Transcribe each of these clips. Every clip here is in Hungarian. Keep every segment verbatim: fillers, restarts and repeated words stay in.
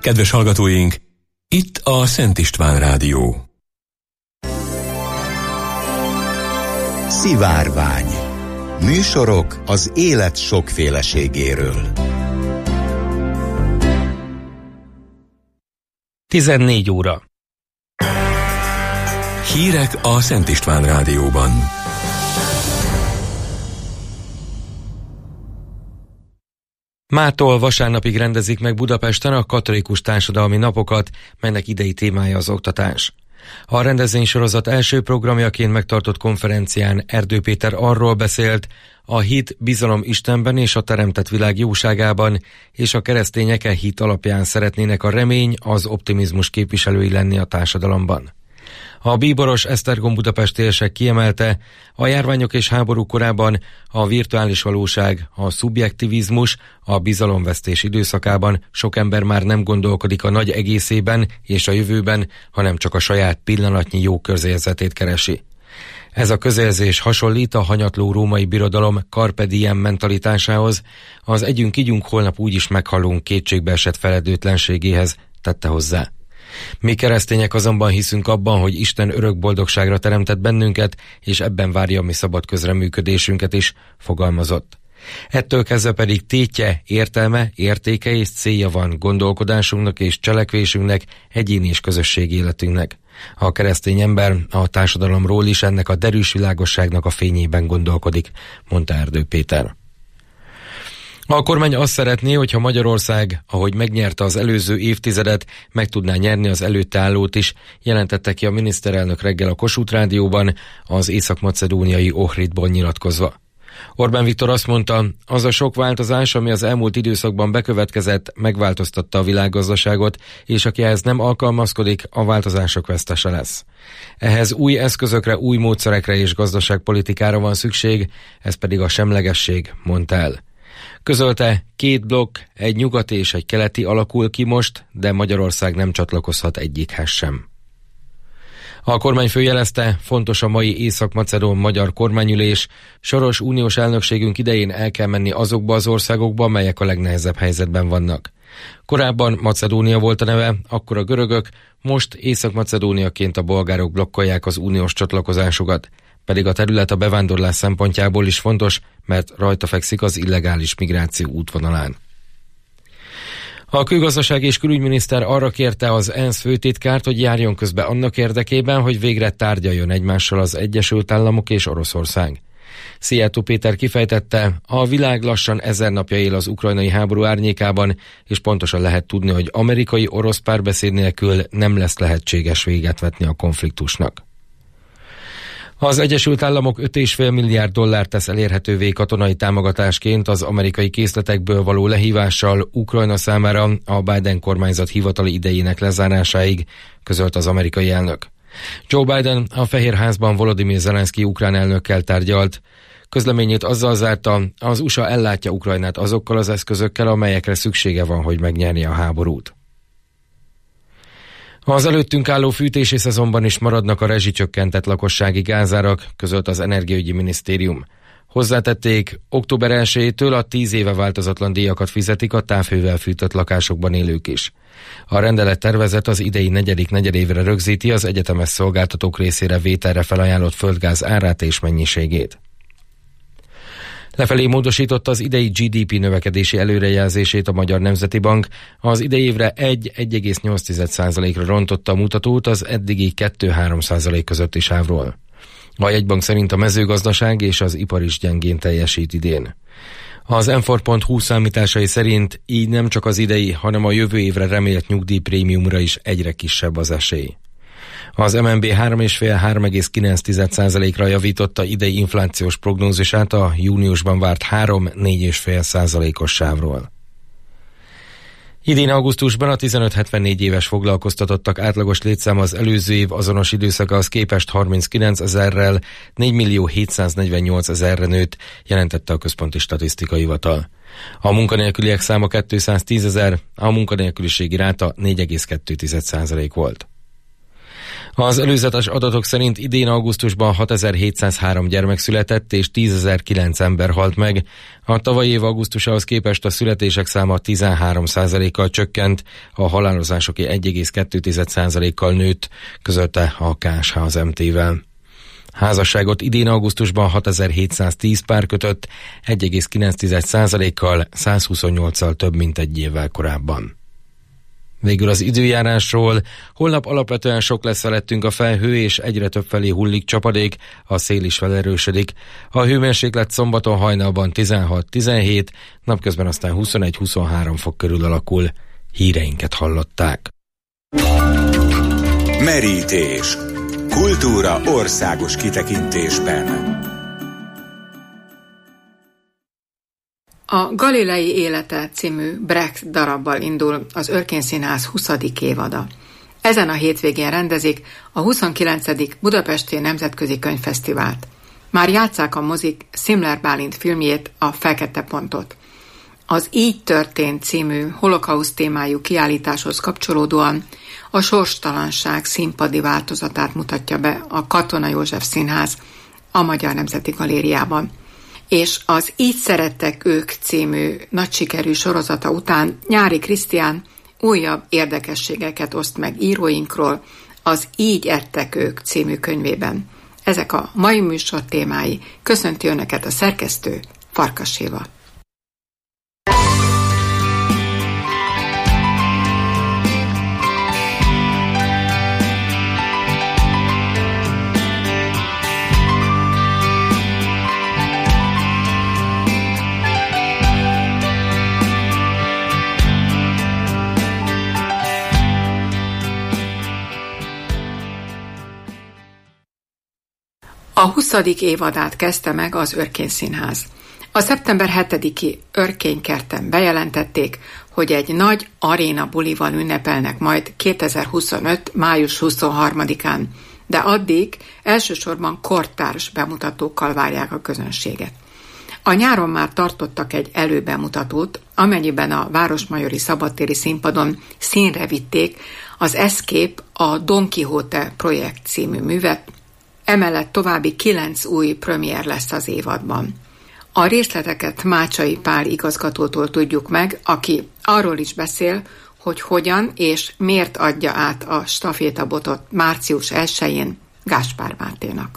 Kedves hallgatóink, itt a Szent István Rádió. Szivárvány. Műsorok az élet sokféleségéről. tizennégy óra. Hírek a Szent István Rádióban. Mától vasárnapig rendezik meg Budapesten a katolikus társadalmi napokat, melynek idei témája az oktatás. A rendezvénysorozat első programjaként megtartott konferencián Erdő Péter arról beszélt, a hit bizalom Istenben és a teremtett világ jóságában, és a keresztények e hit alapján szeretnének a remény, az optimizmus képviselői lenni a társadalomban. A bíboros Esztergom budapesti érsek kiemelte, a járványok és háború korában a virtuális valóság, a szubjektivizmus, a bizalomvesztés időszakában sok ember már nem gondolkodik a nagy egészében és a jövőben, hanem csak a saját pillanatnyi jó közérzetét keresi. Ez a közérzés hasonlít a hanyatló római birodalom carpe diem mentalitásához, az együnk-igyunk holnap úgyis meghalunk kétségbeesett feledőtlenségéhez, tette hozzá. Mi keresztények azonban hiszünk abban, hogy Isten örök boldogságra teremtett bennünket, és ebben várja a mi szabad közreműködésünket is, fogalmazott. Ettől kezdve pedig tétje, értelme, értéke és célja van gondolkodásunknak és cselekvésünknek, egyéni és közösségi életünknek. A keresztény ember a társadalomról is ennek a derűs világosságnak a fényében gondolkodik, mondta Erdő Péter. A kormány azt szeretné, hogyha Magyarország, ahogy megnyerte az előző évtizedet, meg tudná nyerni az előtte állót is, jelentette ki a miniszterelnök reggel a Kossuth Rádióban, az észak-macedóniai Ohridból nyilatkozva. Orbán Viktor azt mondta, az a sok változás, ami az elmúlt időszakban bekövetkezett, megváltoztatta a világgazdaságot, és aki ehhez nem alkalmazkodik, a változások vesztese lesz. Ehhez új eszközökre, új módszerekre és gazdaságpolitikára van szükség, ez pedig a semlegesség, mondta el. Közölte, két blokk, egy nyugati és egy keleti alakul ki most, de Magyarország nem csatlakozhat egyikhez sem. A kormányfő jelezte, fontos a mai észak-macedón magyar kormányülés, soros uniós elnökségünk idején el kell menni azokba az országokba, melyek a legnehezebb helyzetben vannak. Korábban Macedónia volt a neve, akkor a görögök, most Észak-Macedóniaként a bolgárok blokkolják az uniós csatlakozásukat. Pedig a terület a bevándorlás szempontjából is fontos, mert rajta fekszik az illegális migráció útvonalán. A külgazdaság és külügyminiszter arra kérte az ENSZ főtitkárt, hogy járjon közbe annak érdekében, hogy végre tárgyaljon egymással az Egyesült Államok és Oroszország. Szijjártó Péter kifejtette, a világ lassan ezer napja él az ukrajnai háború árnyékában, és pontosan lehet tudni, hogy amerikai-orosz párbeszéd nélkül nem lesz lehetséges véget vetni a konfliktusnak. Az Egyesült Államok öt egész öt milliárd dollárt tesz elérhetővé katonai támogatásként az amerikai készletekből való lehívással Ukrajna számára a Biden kormányzat hivatali idejének lezárásáig, közölt az amerikai elnök. Joe Biden a Fehérházban Volodymyr Zelenszky ukrán elnökkel tárgyalt. Közleményét azzal zárta, az u es á ellátja Ukrajnát azokkal az eszközökkel, amelyekre szüksége van, hogy megnyerje a háborút. Az előttünk álló fűtési szezonban is maradnak a rezsicsökkentett lakossági gázárak, közölt az Energiaügyi Minisztérium. Hozzátették, október elsejétől a tíz éve változatlan díjakat fizetik a távhővel fűtött lakásokban élők is. A rendelet tervezet az idei negyedik negyedévre rögzíti az egyetemes szolgáltatók részére vételre felajánlott földgáz árát és mennyiségét. Lefelé módosította az idei gé dé pé növekedési előrejelzését a Magyar Nemzeti Bank, az idei évre egy egész nyolc százalékra rontotta a mutatót az eddigi kettő-három százalék közötti sávról. A jegybank szerint a mezőgazdaság és az ipar is gyengén teljesít idén. Az em négy pont hu számításai szerint így nem csak az idei, hanem a jövő évre remélt nyugdíjprémiumra is egyre kisebb az esély. Az em en bé három egész öt-három egész kilenc százalékra javította idei inflációs prognózisát a júniusban várt három-négy egész öt százalékos sávról. Idén augusztusban a tizenöt-hetvennégy éves foglalkoztatottak átlagos létszáma az előző év azonos időszakához képest harminckilencezerrel négy millió hétszáznegyvennyolc ezerre nőtt, jelentette a Központi Statisztikai Hivatal. A munkanélküliek száma kétszáztízezer, a munkanélküliségi ráta négy egész kettő százalék volt. Az előzetes adatok szerint idén augusztusban hatezer-hétszázhárom gyermek született, és tízezer-kilenc ember halt meg. A tavalyi év augusztusához képest a születések száma tizenhárom százalékkal csökkent, a halálozásoké egy egész kettő százalékkal nőtt, közölte a ká es há az em té-vel. Házasságot idén augusztusban hatezer-hétszáztíz pár kötött, egy egész kilenc százalékkal, százhuszonnyolccal több, mint egy évvel korábban. Végül az időjárásról. Holnap alapvetően sok lesz felettünk a felhő, és egyre több felé hullik csapadék, a szél is felerősödik. A hőmérséklet szombaton hajnalban tizenhat-tizenhét, napközben aztán huszonegy-huszonhárom fok körül alakul. Híreinket hallották. Merítés. Kultúra országos kitekintésben. A Galilei élete című Brecht darabbal indul az Örkény Színház huszadik évada. Ezen a hétvégén rendezik a huszonkilencedik Budapesti Nemzetközi Könyvfesztivált. Már játsszák a mozik Szimler Bálint filmjét, a Fekete Pontot. Az Így történt című holokauszt témájú kiállításhoz kapcsolódóan a sorstalanság színpadi változatát mutatja be a Katona József Színház a Magyar Nemzeti Galériában. És az Így szerettek ők című nagy sikerű sorozata után Nyári Krisztián újabb érdekességeket oszt meg íróinkról az Így ettek ők című könyvében. Ezek a mai műsor témái. Köszönti Önöket a szerkesztő, Farkas Éva. A huszadik évadát kezdte meg az Örkény Színház. A szeptember hetediki Örkénykerten bejelentették, hogy egy nagy aréna bulival ünnepelnek majd kétezer-huszonöt. május huszonharmadikán, de addig elsősorban kortárs bemutatókkal várják a közönséget. A nyáron már tartottak egy előbemutatót, amennyiben a Városmajori Szabadtéri Színpadon színre vitték az Escape, a Don Quixote projekt című művet. Emellett további kilenc új premier lesz az évadban. A részleteket Mácsai Pál igazgatótól tudjuk meg, aki arról is beszél, hogy hogyan és miért adja át a stafétabotot március elsején Gáspár Máténak.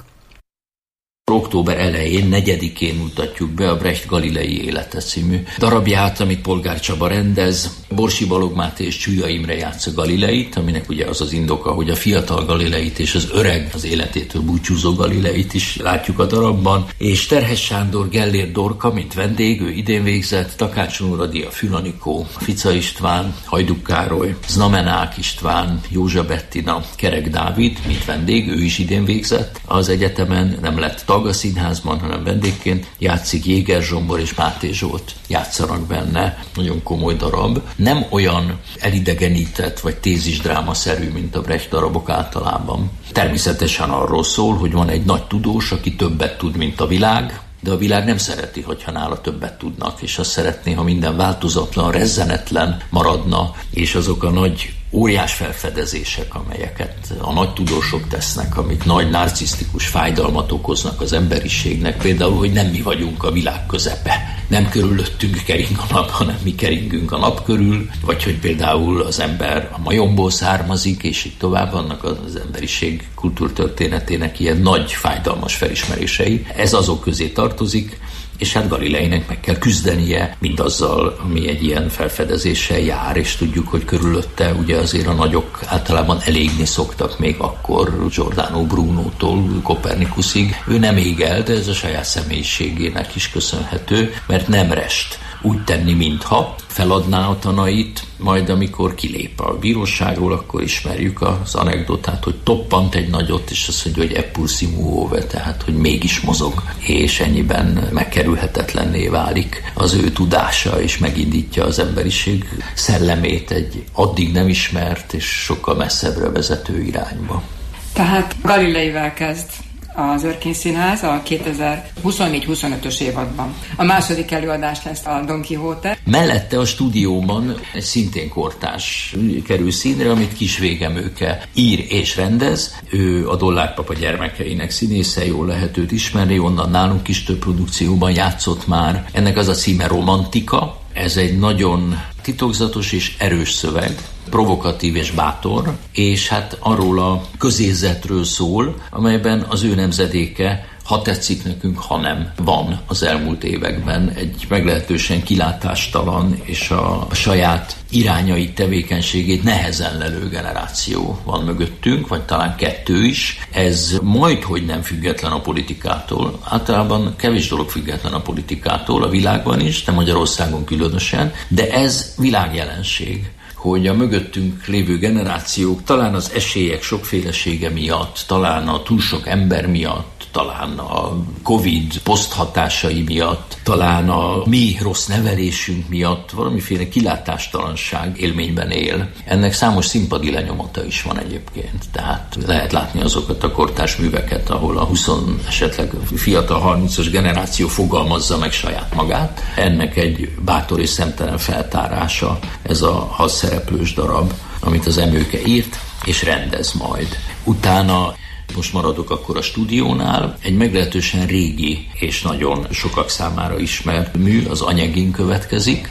Október elején, negyedikén mutatjuk be a Brecht Galilei élete című darabját, amit Polgár Csaba rendez. Borsi Balogh Máté és Csúlya Imre játsza Galileit, aminek ugye az az indoka, hogy a fiatal Galileit és az öreg, az életétől búcsúzó Galileit is látjuk a darabban. És Terhes Sándor, Gellért Dorka, mint vendég, ő idén végzett, Takács Nóradi, a Fülanikó, Fica István, Hajduk Károly, Znamenák István, Józsa Bettina, Kerek Dávid, mint vendég, ő is idén végzett. Az egyetemen nem lett tag a színházban, hanem vendégként játszik Jéger Zsombor és Máté Zsolt. Játszanak benne, nagyon komoly darab. Nem olyan elidegenített vagy tézisdrámaszerű, mint a Brecht darabok általában. Természetesen arról szól, hogy van egy nagy tudós, aki többet tud, mint a világ, de a világ nem szereti, hogyha nála többet tudnak, és azt szeretné, ha minden változatlan, rezzenetlen maradna, és azok a nagy óriás felfedezések, amelyeket a nagy tudósok tesznek, amik nagy narcisztikus fájdalmat okoznak az emberiségnek, például, hogy nem mi vagyunk a világ közepe, nem körülöttünk kering a nap, hanem mi keringünk a nap körül, vagy hogy például az ember a majomból származik, és így tovább vannak az emberiség kultúrtörténetének ilyen nagy fájdalmas felismerései. Ez azok közé tartozik, és hát Galileinek meg kell küzdenie mindazzal, ami egy ilyen felfedezéssel jár, és tudjuk, hogy körülötte ugye azért a nagyok általában elégni szoktak még akkor, Giordano Brunótól Kopernikusig. Ő nem ég el, de ez a saját személyiségének is köszönhető, mert nem rest úgy tenni, mintha feladná a tanait, majd amikor kilép a bíróságról, akkor ismerjük az anekdotát, hogy toppant egy nagyot, és azt mondja, hogy eppur si muove, tehát, hogy mégis mozog, és ennyiben megkerülhetetlenné válik az ő tudása, és megindítja az emberiség szellemét egy addig nem ismert, és sokkal messzebbre vezető irányba. Tehát Galileivel kezd az Örkény Színház a kétezer-huszonnégy huszonötös évadban. A második előadás lesz a Don Quixote. Mellette a stúdióban egy szintén kortárs kerül színre, amit Kis Végemőke ír és rendez. Ő a Dollárpapa gyermekeinek színésze, jól lehet őt ismerni, onnan nálunk is több produkcióban játszott már. Ennek az a címe Romantika. Ez egy nagyon titokzatos és erős szöveg, provokatív és bátor, és hát arról a közérzetről szól, amelyben az ő nemzedéke, ha tetszik nekünk, ha nem, van az elmúlt években egy meglehetősen kilátástalan és a saját irányai, tevékenységét nehezen lelő generáció van mögöttünk, vagy talán kettő is. Ez majdhogy nem független a politikától. Általában kevés dolog független a politikától, a világban is, de Magyarországon különösen, de ez világjelenség, hogy a mögöttünk lévő generációk talán az esélyek sokfélesége miatt, talán a túl sok ember miatt, talán a Covid poszthatásai miatt, talán a mi rossz nevelésünk miatt valamiféle kilátástalanság élményben él. Ennek számos színpadi lenyomata is van egyébként. Tehát lehet látni azokat a kortárs műveket, ahol a húsz esetleg fiatal harmincas generáció fogalmazza meg saját magát. Ennek egy bátor és szemtelen feltárása ez a hat szereplős darab, amit az Emőke írt és rendez majd. Utána most maradok akkor a stúdiónál. Egy meglehetősen régi és nagyon sokak számára ismert mű, az Anyegin következik.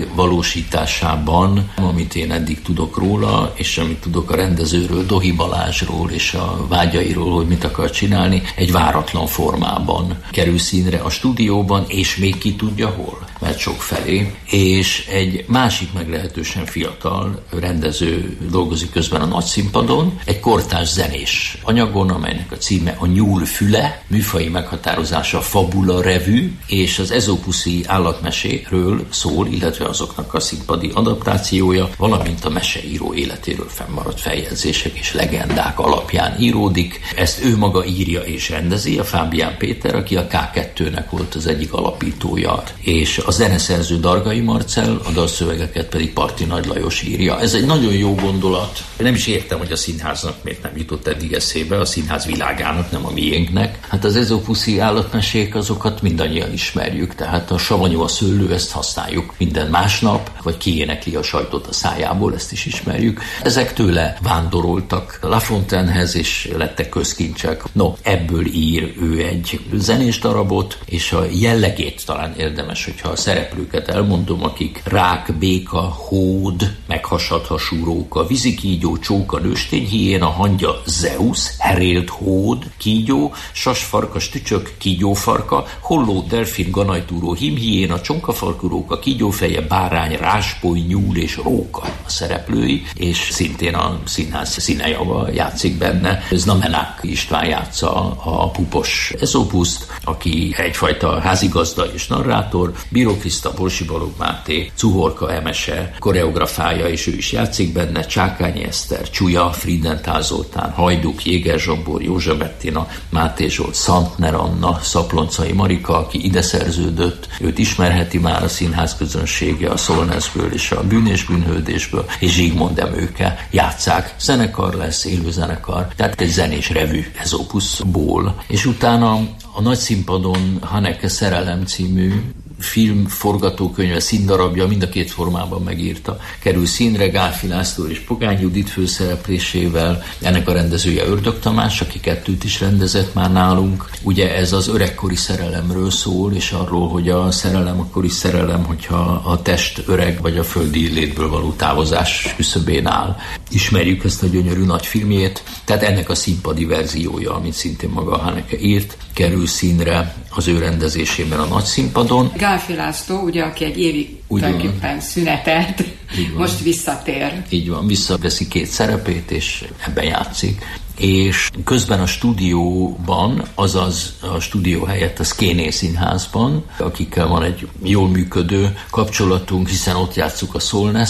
Megvalósításában, amit én eddig tudok róla, és amit tudok a rendezőről, Dohi Balázsról és a vágyairól, hogy mit akar csinálni, egy váratlan formában kerül színre a stúdióban, és még ki tudja hol, mert sok felé. És egy másik meglehetősen fiatal rendező dolgozik közben a nagyszínpadon, egy kortárs zenés anyagon, amelynek a címe a Nyúl füle, műfaji meghatározása Fabula Revű, és az Ezopuszi állatmeséről szól, illetve azoknak a színpadi adaptációja, valamint a meseíró életéről fennmaradt feljegyzések és legendák alapján íródik. Ezt ő maga írja és rendezi, a Fábián Péter, aki a ká kettőnek volt az egyik alapítója, és a zeneszerző Dargai Marcell, a dalszövegeket pedig Parti Nagy Lajos írja. Ez egy nagyon jó gondolat. Nem is értem, hogy a színháznak miért nem jutott eddig eszébe, a színház világának, nem a miénknek. Hát az ezopuszi állatmesék, azokat mindannyian ismerjük, tehát a Savanyú a szőlő, ezt használjuk minden másnap, vagy kiénekli a sajtot a szájából, ezt is ismerjük. Ezek tőle vándoroltak La Fontainehez, és lettek közkincsek. No, ebből ír ő egy zenés darabot, és a jellegét talán érdemes, hogyha a szereplőket elmondom, akik rák, béka, hód, meghasadhasú róka, vízikígyó, csóka, nőstény, hiéna, hangya, Zeus, herélt hód, kígyó, sasfarkas, tücsök, kígyófarka, holló, delfin, ganajtúró, himhiéna, csonkafarkú róka, kígyófeje, bárány, ráspoly, nyúl és róka a szereplői, és szintén a színház színejava játszik benne. Znamenák István játsza a pupos Ezopuszt, aki egyfajta házigazda és narrátor, Bíró Kriszta, Borsi Balogh Máté, Cuhorka Emese koreografája, és ő is játszik benne, Csákányi Eszter, Csúlya, Friedenthal Zoltán, Hajduk, Jéger Zsombor, Józsa Bettina, Máté Zsolt, Szantner Anna, Szaploncai Marika, aki ide szerződött, őt ismerheti már a színház közönsége a Szolneszből és a Bűn és bűnhődésből, és Zsigmond Emőke játsszák. Zenekar lesz, élőzenekar, tehát egy zenés revű Ezopuszból. És utána a nagyszínpadon Haneke Szerelem című film, forgatókönyve, színdarabja, mind a két formában megírta. Kerül színre Gálfi László és Pogány Judit főszereplésével, ennek a rendezője Ördög Tamás, aki kettőt is rendezett már nálunk. Ugye ez az öregkori szerelemről szól, és arról, hogy a szerelem akkor is szerelem, hogyha a test öreg vagy a földi létből való távozás küszöbén áll. Ismerjük ezt a gyönyörű nagy filmjét, tehát ennek a színpadi verziója, amit szintén maga Haneke írt, kerül színre az ő rendezésében a nagyszínpadon. Gálfi László, ugye, aki egy évig tulajdonképpen szünetelt, most visszatér. Így van, visszaveszi két szerepét, és ebben játszik. És közben a stúdióban, azaz a stúdió helyett a Szkéné Színházban, akikkel van egy jól működő kapcsolatunk, hiszen ott játsszuk a Szolneszt,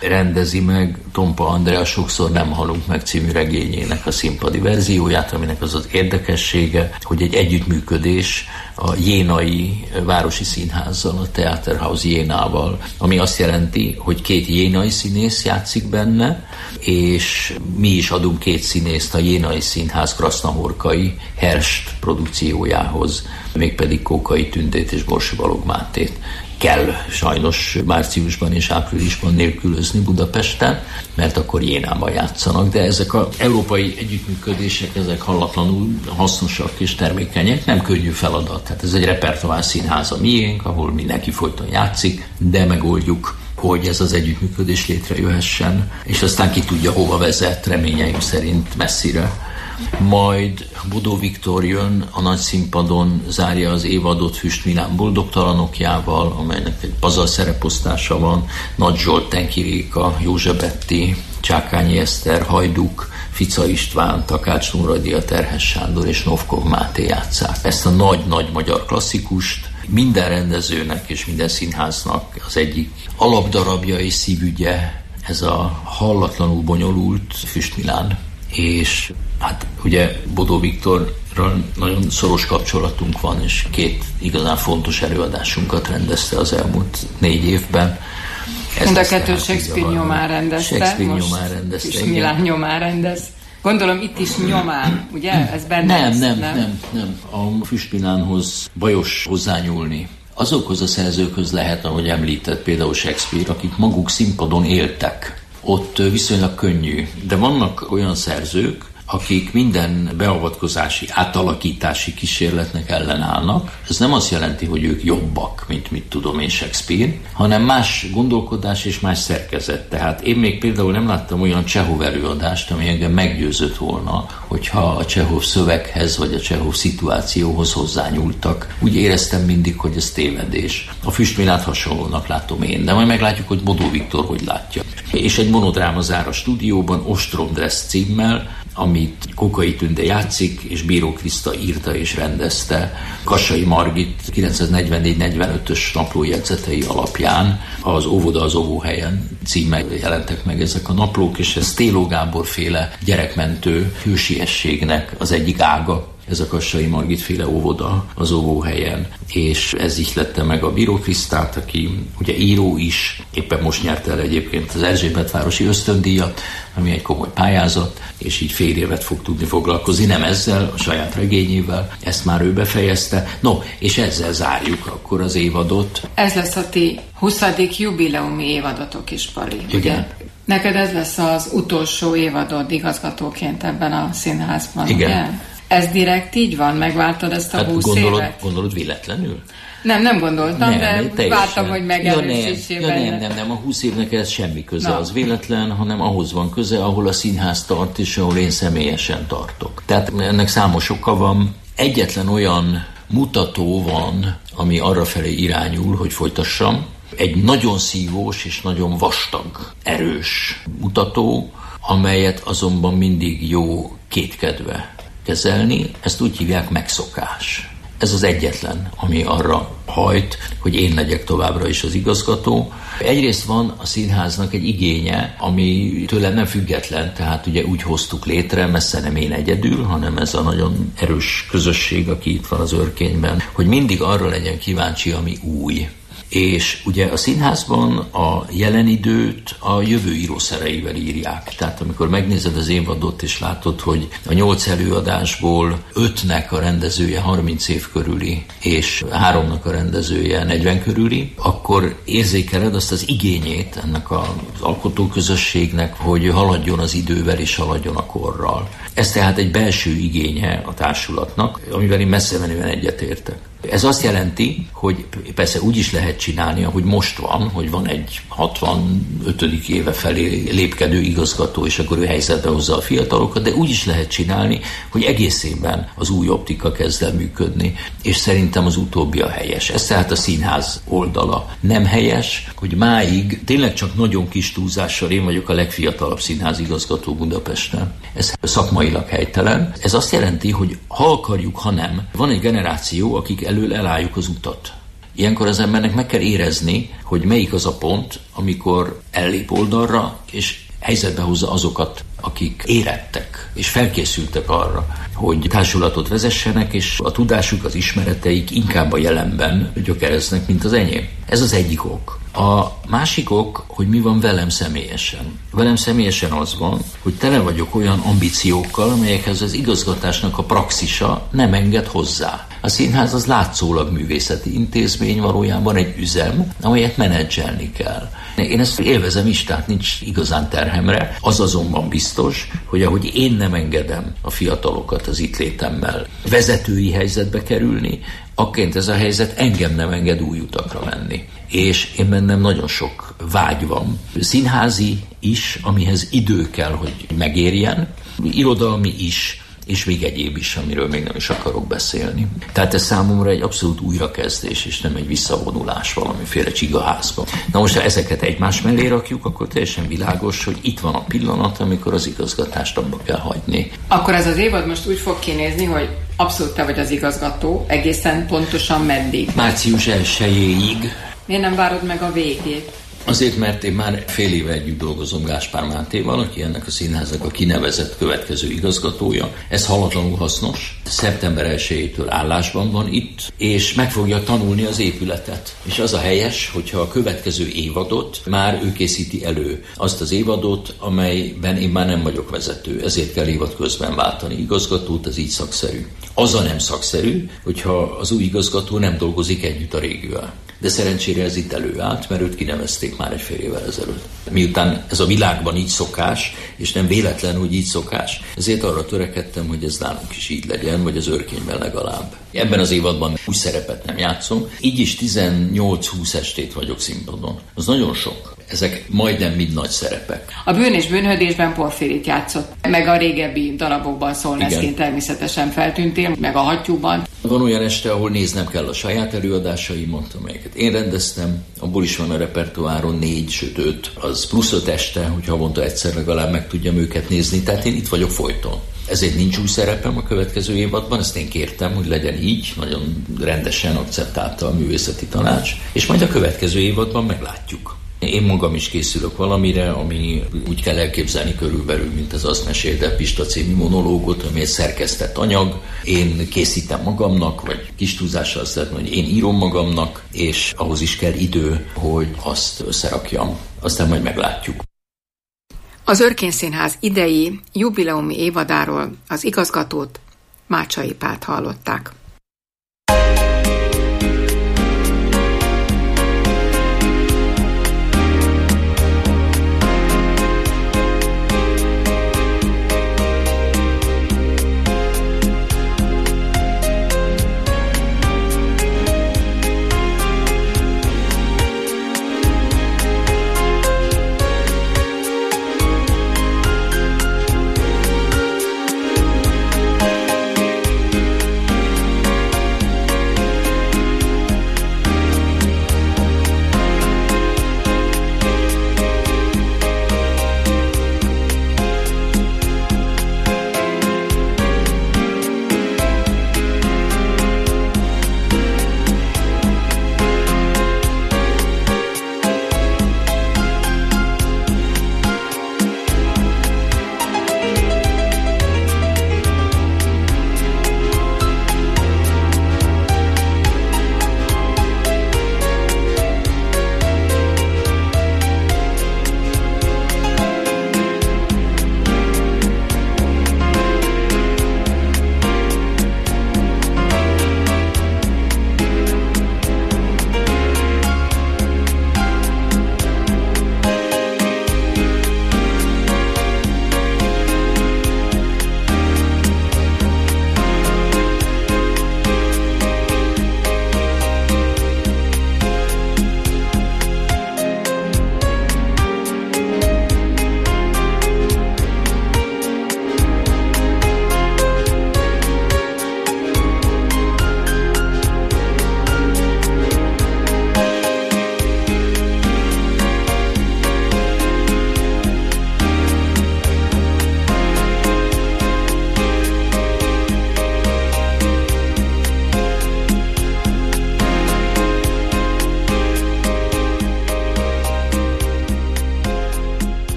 rendezi meg Tompa Andrea Sokszor nem halunk meg című regényének a színpadi verzióját, aminek az az érdekessége, hogy egy együttműködés a Jénai Városi Színházzal, a Theaterhaus Jénával, ami azt jelenti, hogy két jénai színész játszik benne, és mi is adunk két színészt a Jénai Színház Krasznahorkai Herst produkciójához, mégpedig Kókai Tündét és Borsi Balogh Mátét kell sajnos márciusban és áprilisban nélkülözni Budapesten, mert akkor Jénában játszanak, de ezek az európai együttműködések, ezek hallatlanul hasznosak és termékenyek, nem könnyű feladat. Hát ez egy repertoár színház a miénk, ahol mindenki folyton játszik, de megoldjuk, hogy ez az együttműködés létrejöhessen, és aztán ki tudja, hova vezet, reményeim szerint messzire. Majd Bodó Viktor jön, a nagy színpadon zárja az évadot Füst Milán Boldogtalanokjával, amelynek egy pazar szereposztása van, Nagy Zsolt, Tenki Réka, József Betti, Csákányi Eszter, Hajduk, Fica István, Takács Nóradia, Terhes Sándor és Novkov Máté játsszák. Ezt a nagy-nagy magyar klasszikust minden rendezőnek és minden színháznak az egyik alapdarabja és szívügye, ez a hallatlanul bonyolult Füst Milán. És hát ugye Bodó Viktorral nagyon szoros kapcsolatunk van, és két igazán fontos előadásunkat rendezte az elmúlt négy évben. Mind a kettő Shakespeare nyomán rendezte, Shakespeare nyomán rendezte, Füst Milán nyomán rendez. Gondolom itt is nyomán, ugye? Ez benne nem, lesz, nem, nem, nem, nem. A Füst Milánhoz bajos hozzányúlni. Azokhoz a szerzőkhöz lehet, ahogy említett például Shakespeare, akik maguk színpadon éltek. Ott viszonylag könnyű, de vannak olyan szerzők, akik minden beavatkozási, átalakítási kísérletnek ellenállnak. Ez nem azt jelenti, hogy ők jobbak, mint mit tudom én Shakespeare, hanem más gondolkodás és más szerkezet. Tehát én még például nem láttam olyan Csehov előadást, ami engem meggyőzött volna, hogyha a Csehov szöveghez vagy a Csehov szituációhoz hozzányúltak. Úgy éreztem mindig, hogy ez tévedés. A Füst Milánt hasonlónak látom én, de majd meglátjuk, hogy Bodó Viktor hogy látja. És egy monodráma zár a stúdióban, Ostrom Dress címmel, amit Kókai Tünde játszik, és Bíró Kriszta írta és rendezte. Kassai Margit kilencszáznegyvennégy negyvenötös naplójegyzetei alapján az Óvoda az óvóhelyen címmel jelentek meg ezek a naplók, és ez Téló Gábor féle gyerekmentő hősiességnek az egyik ága. Ez a Kassai Margit féle óvoda az óvóhelyen, és ez ihlette meg a Bíró Krisztát, aki ugye író is, éppen most nyerte el egyébként az Erzsébetvárosi ösztöndíjat, ami egy komoly pályázat, és így fél évet fog tudni foglalkozni, nem ezzel, a saját regényével, ezt már ő befejezte. No, és ezzel zárjuk akkor az évadot. Ez lesz a ti huszadik jubileumi évadotok is, Pali, ugye? Igen. Neked ez lesz az utolsó évadod igazgatóként ebben a színházban, igen. Ugye? Ez direkt így van? Megváltad ezt a hát húsz gondolod, évet? Gondolod véletlenül? Nem, nem gondoltam, nem, de teljesen. Vártam, hogy megerősítsél. Ja, nem, ja, nem, nem, nem, a húsz évnek ez semmi köze, na. Az véletlen, hanem ahhoz van köze, ahol a színház tart, és ahol én személyesen tartok. Tehát ennek számos oka van. Egyetlen olyan mutató van, ami arrafelé irányul, hogy folytassam. Egy nagyon szívós és nagyon vastag, erős mutató, amelyet azonban mindig jó kétkedve kezelni, ezt úgy hívják megszokás. Ez az egyetlen, ami arra hajt, hogy én legyek továbbra is az igazgató. Egyrészt van a színháznak egy igénye, ami tőlem nem független, tehát ugye úgy hoztuk létre, messze nem én egyedül, hanem ez a nagyon erős közösség, aki itt van az Örkényben, hogy mindig arra legyen kíváncsi, ami új. És ugye a színházban a jelen időt a jövő írószereivel írják. Tehát amikor megnézed az évadot és látod, hogy a nyolc előadásból ötnek a rendezője harminc év körüli, és háromnak a rendezője negyven körüli, akkor érzékeled azt az igényét ennek az alkotóközösségnek, hogy haladjon az idővel és haladjon a korral. Ez tehát egy belső igénye a társulatnak, amivel én messze menően egyetértek. Ez azt jelenti, hogy persze úgy is lehet csinálni, ahogy most van, hogy van egy hatvanötödik éve felé lépkedő igazgató, és akkor ő helyzetbe hozza a fiatalokat, de úgy is lehet csinálni, hogy egész évben az új optika kezd el működni, és szerintem az utóbbi a helyes. Ez tehát a színház oldala. Nem helyes, hogy máig tényleg csak nagyon kis túlzással én vagyok a legfiatalabb színház igazgató Budapesten. Ez szakmailag helytelen. Ez azt jelenti, hogy ha akarjuk, ha nem, van egy generáció, akik elől elálljuk az utat. Ilyenkor az embernek meg kell érezni, hogy melyik az a pont, amikor ellép oldalra, és helyzetbe hozza azokat, akik érettek, és felkészültek arra, hogy társulatot vezessenek, és a tudásuk, az ismereteik inkább a jelenben gyökereznek, mint az enyém. Ez az egyik ok. A másik ok, hogy mi van velem személyesen. Velem személyesen az van, hogy tele vagyok olyan ambíciókkal, amelyekhez az igazgatásnak a praxisa nem enged hozzá. A színház az látszólag művészeti intézmény, valójában egy üzem, amelyet menedzselni kell. Én ezt élvezem is, tehát nincs igazán terhemre. Az azonban biztos, hogy ahogy én nem engedem a fiatalokat az itt létemmel vezetői helyzetbe kerülni, akként ez a helyzet engem nem enged új utakra menni. És én bennem nagyon sok vágy van. Színházi is, amihez idő kell, hogy megérjen, irodalmi is, és még egyéb is, amiről még nem is akarok beszélni. Tehát ez számomra egy abszolút újrakezdés, és nem egy visszavonulás valamiféle csigaházba. Na most, ha ezeket egymás mellé rakjuk, akkor teljesen világos, hogy itt van a pillanat, amikor az igazgatást abba kell hagyni. Akkor ez az évad most úgy fog kinézni, hogy abszolút te vagy az igazgató, egészen pontosan meddig? március elsejéig. Miért nem várod meg a végét? Azért, mert én már fél éve együtt dolgozom Gáspár Mátéval, aki ennek a színháznak a kinevezett következő igazgatója. Ez haladlanul hasznos. Szeptember elsejétől állásban van itt, és meg fogja tanulni az épületet. És az a helyes, hogyha a következő évadot már ő készíti elő. Azt az évadot, amelyben én már nem vagyok vezető, ezért kell évad közben váltani igazgatót, az így szakszerű. Az a nem szakszerű, hogyha az új igazgató nem dolgozik együtt a régivel. De szerencsére ez itt előállt, mert őt kinevezték már egy fél évvel ezelőtt. Miután ez a világban így szokás, és nem véletlen, hogy így szokás, ezért arra törekedtem, hogy ez nálunk is így legyen, vagy az Örkényben legalább. Ebben az évadban új szerepet nem játszom, így is tizennyolc-húsz estét vagyok színpadon. Az nagyon sok. Ezek majdnem mind nagy szerepek. A Bűn és bűnhődésben Porfírit játszott, meg a régebbi darabokban Szolneszként természetesen feltűntél, meg a Hattyúban. Van olyan este, ahol néznem kell a saját előadásaimat, amelyeket én rendeztem, abból is van a repertoáron négy, sőt öt, az plusz öt este, hogy havonta egyszer legalább meg tudjam őket nézni, tehát én itt vagyok folyton. Ezért nincs új szerepem a következő évadban, ezt én kértem, hogy legyen így, nagyon rendesen akceptálta a művészeti tanács, és majd a következő évadban meglátjuk. Én magam is készülök valamire, ami úgy kell elképzelni körülbelül, mint az Azt mesélte Pista című monológot, ami egy szerkesztett anyag. Én készítem magamnak, vagy kis túlzással azt lehet mondani, hogy én írom magamnak, és ahhoz is kell idő, hogy azt összerakjam. Aztán majd meglátjuk. Az Örkény Színház idei jubileumi évadáról az igazgatót, Mácsai Pált hallották.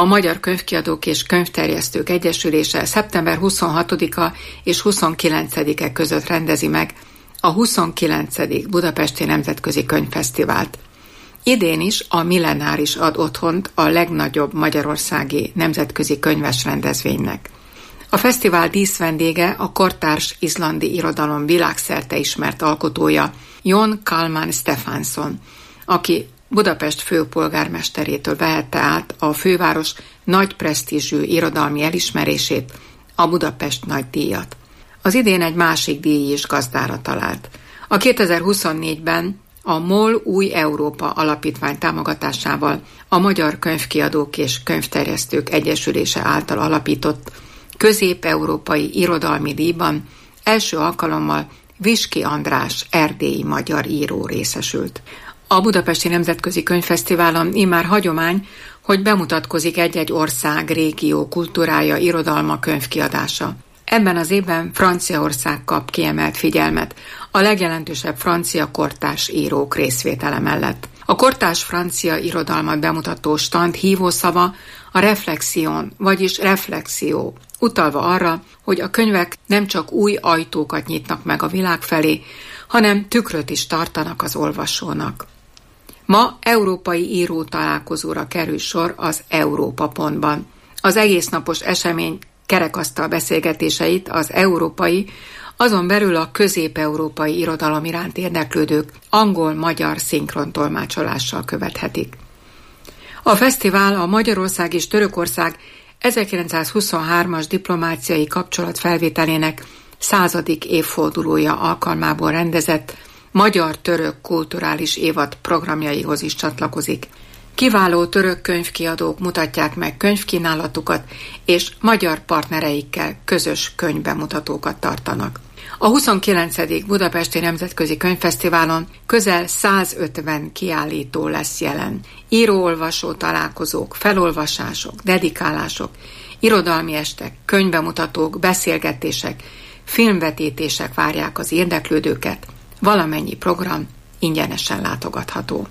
A Magyar Könyvkiadók és Könyvterjesztők Egyesülése szeptember huszonhatodika és huszonkilencedike között rendezi meg a huszonkilencedik Budapesti Nemzetközi Könyvfesztivált. Idén is a Millenáris ad otthont a legnagyobb magyarországi nemzetközi könyves rendezvénynek. A fesztivál díszvendége a kortárs izlandi irodalom világszerte ismert alkotója, Jón Kalman Stefánsson, aki Budapest főpolgármesterétől vehette át a főváros nagy presztízsű irodalmi elismerését, a Budapest Nagy Díjat. Az idén egy másik díj is gazdára talált. A kétezer-huszonnégyben a MOL Új Európa Alapítvány támogatásával a Magyar Könyvkiadók és Könyvterjesztők Egyesülése által alapított Közép-Európai Irodalmi Díjban első alkalommal Viski András erdélyi magyar író részesült. A Budapesti Nemzetközi Könyvfesztiválon immár hagyomány, hogy bemutatkozik egy-egy ország, régió, kultúrája, irodalma, könyvkiadása. Ebben az évben Franciaország kap kiemelt figyelmet a legjelentősebb francia kortárs írók részvétele mellett. A kortárs francia irodalmat bemutató stand hívószava a reflexion, vagyis reflexió, utalva arra, hogy a könyvek nem csak új ajtókat nyitnak meg a világ felé, hanem tükröt is tartanak az olvasónak. Ma európai író találkozóra kerül sor az Európa Pontban. Az egésznapos esemény kerekasztal beszélgetéseit az európai, azon belül a közép-európai irodalom iránt érdeklődők angol-magyar szinkrontolmácsolással követhetik. A fesztivál a Magyarország és Törökország ezerkilencszázhuszonhármas diplomáciai kapcsolat felvételének századik évfordulója alkalmából rendezett magyar-török kulturális évad programjaihoz is csatlakozik. Kiváló török könyvkiadók mutatják meg könyvkínálatukat, és magyar partnereikkel közös könyvbemutatókat tartanak. A huszonkilencedik Budapesti Nemzetközi Könyvfesztiválon közel százötven kiállító lesz jelen. Író-olvasó találkozók, felolvasások, dedikálások, irodalmi estek, könyvbemutatók, beszélgetések, filmvetítések várják az érdeklődőket. Valamennyi program ingyenesen látogatható.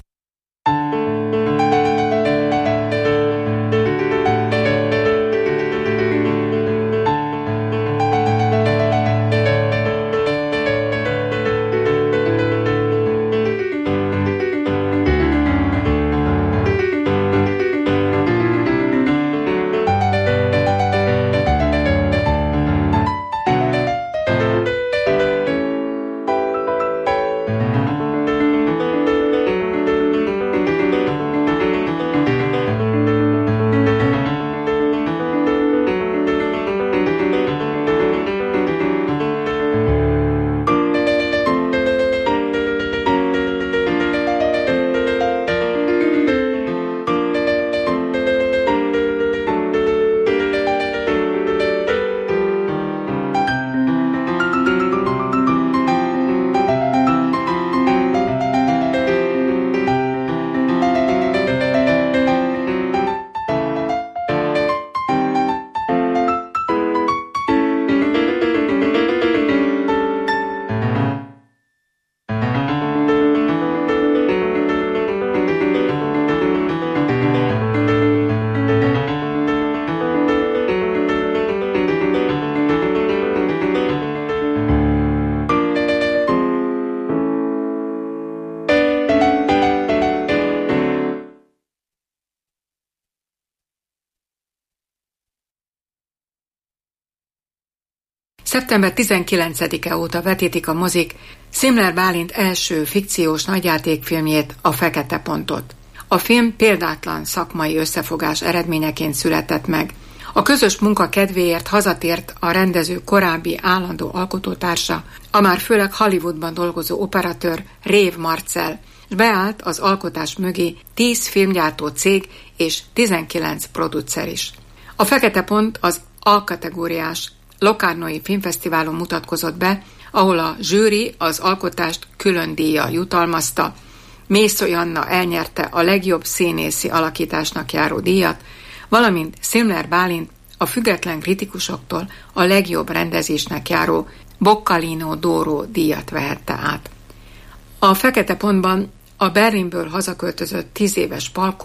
szeptember tizenkilencedike óta vetítik a mozik Szimler Bálint első fikciós nagyjátékfilmjét, a Fekete Pontot. A film példátlan szakmai összefogás eredményeként született meg. A közös munka kedvéért hazatért a rendező korábbi állandó alkotótársa, a már főleg Hollywoodban dolgozó operatőr Rév Marcell, és beállt az alkotás mögé tíz filmgyártó cég és tizenkilenc producer is. A Fekete Pont az A-kategóriás Locarnói Filmfesztiválon mutatkozott be, ahol a zsűri az alkotást külön díjjal jutalmazta. Mészöly Anna elnyerte a legjobb színészi alakításnak járó díjat, valamint Szimler Bálint a független kritikusoktól a legjobb rendezésnek járó Boccalino d'Oro díjat vehette át. A Fekete Pontban a Berlinből hazaköltözött tíz éves Palkó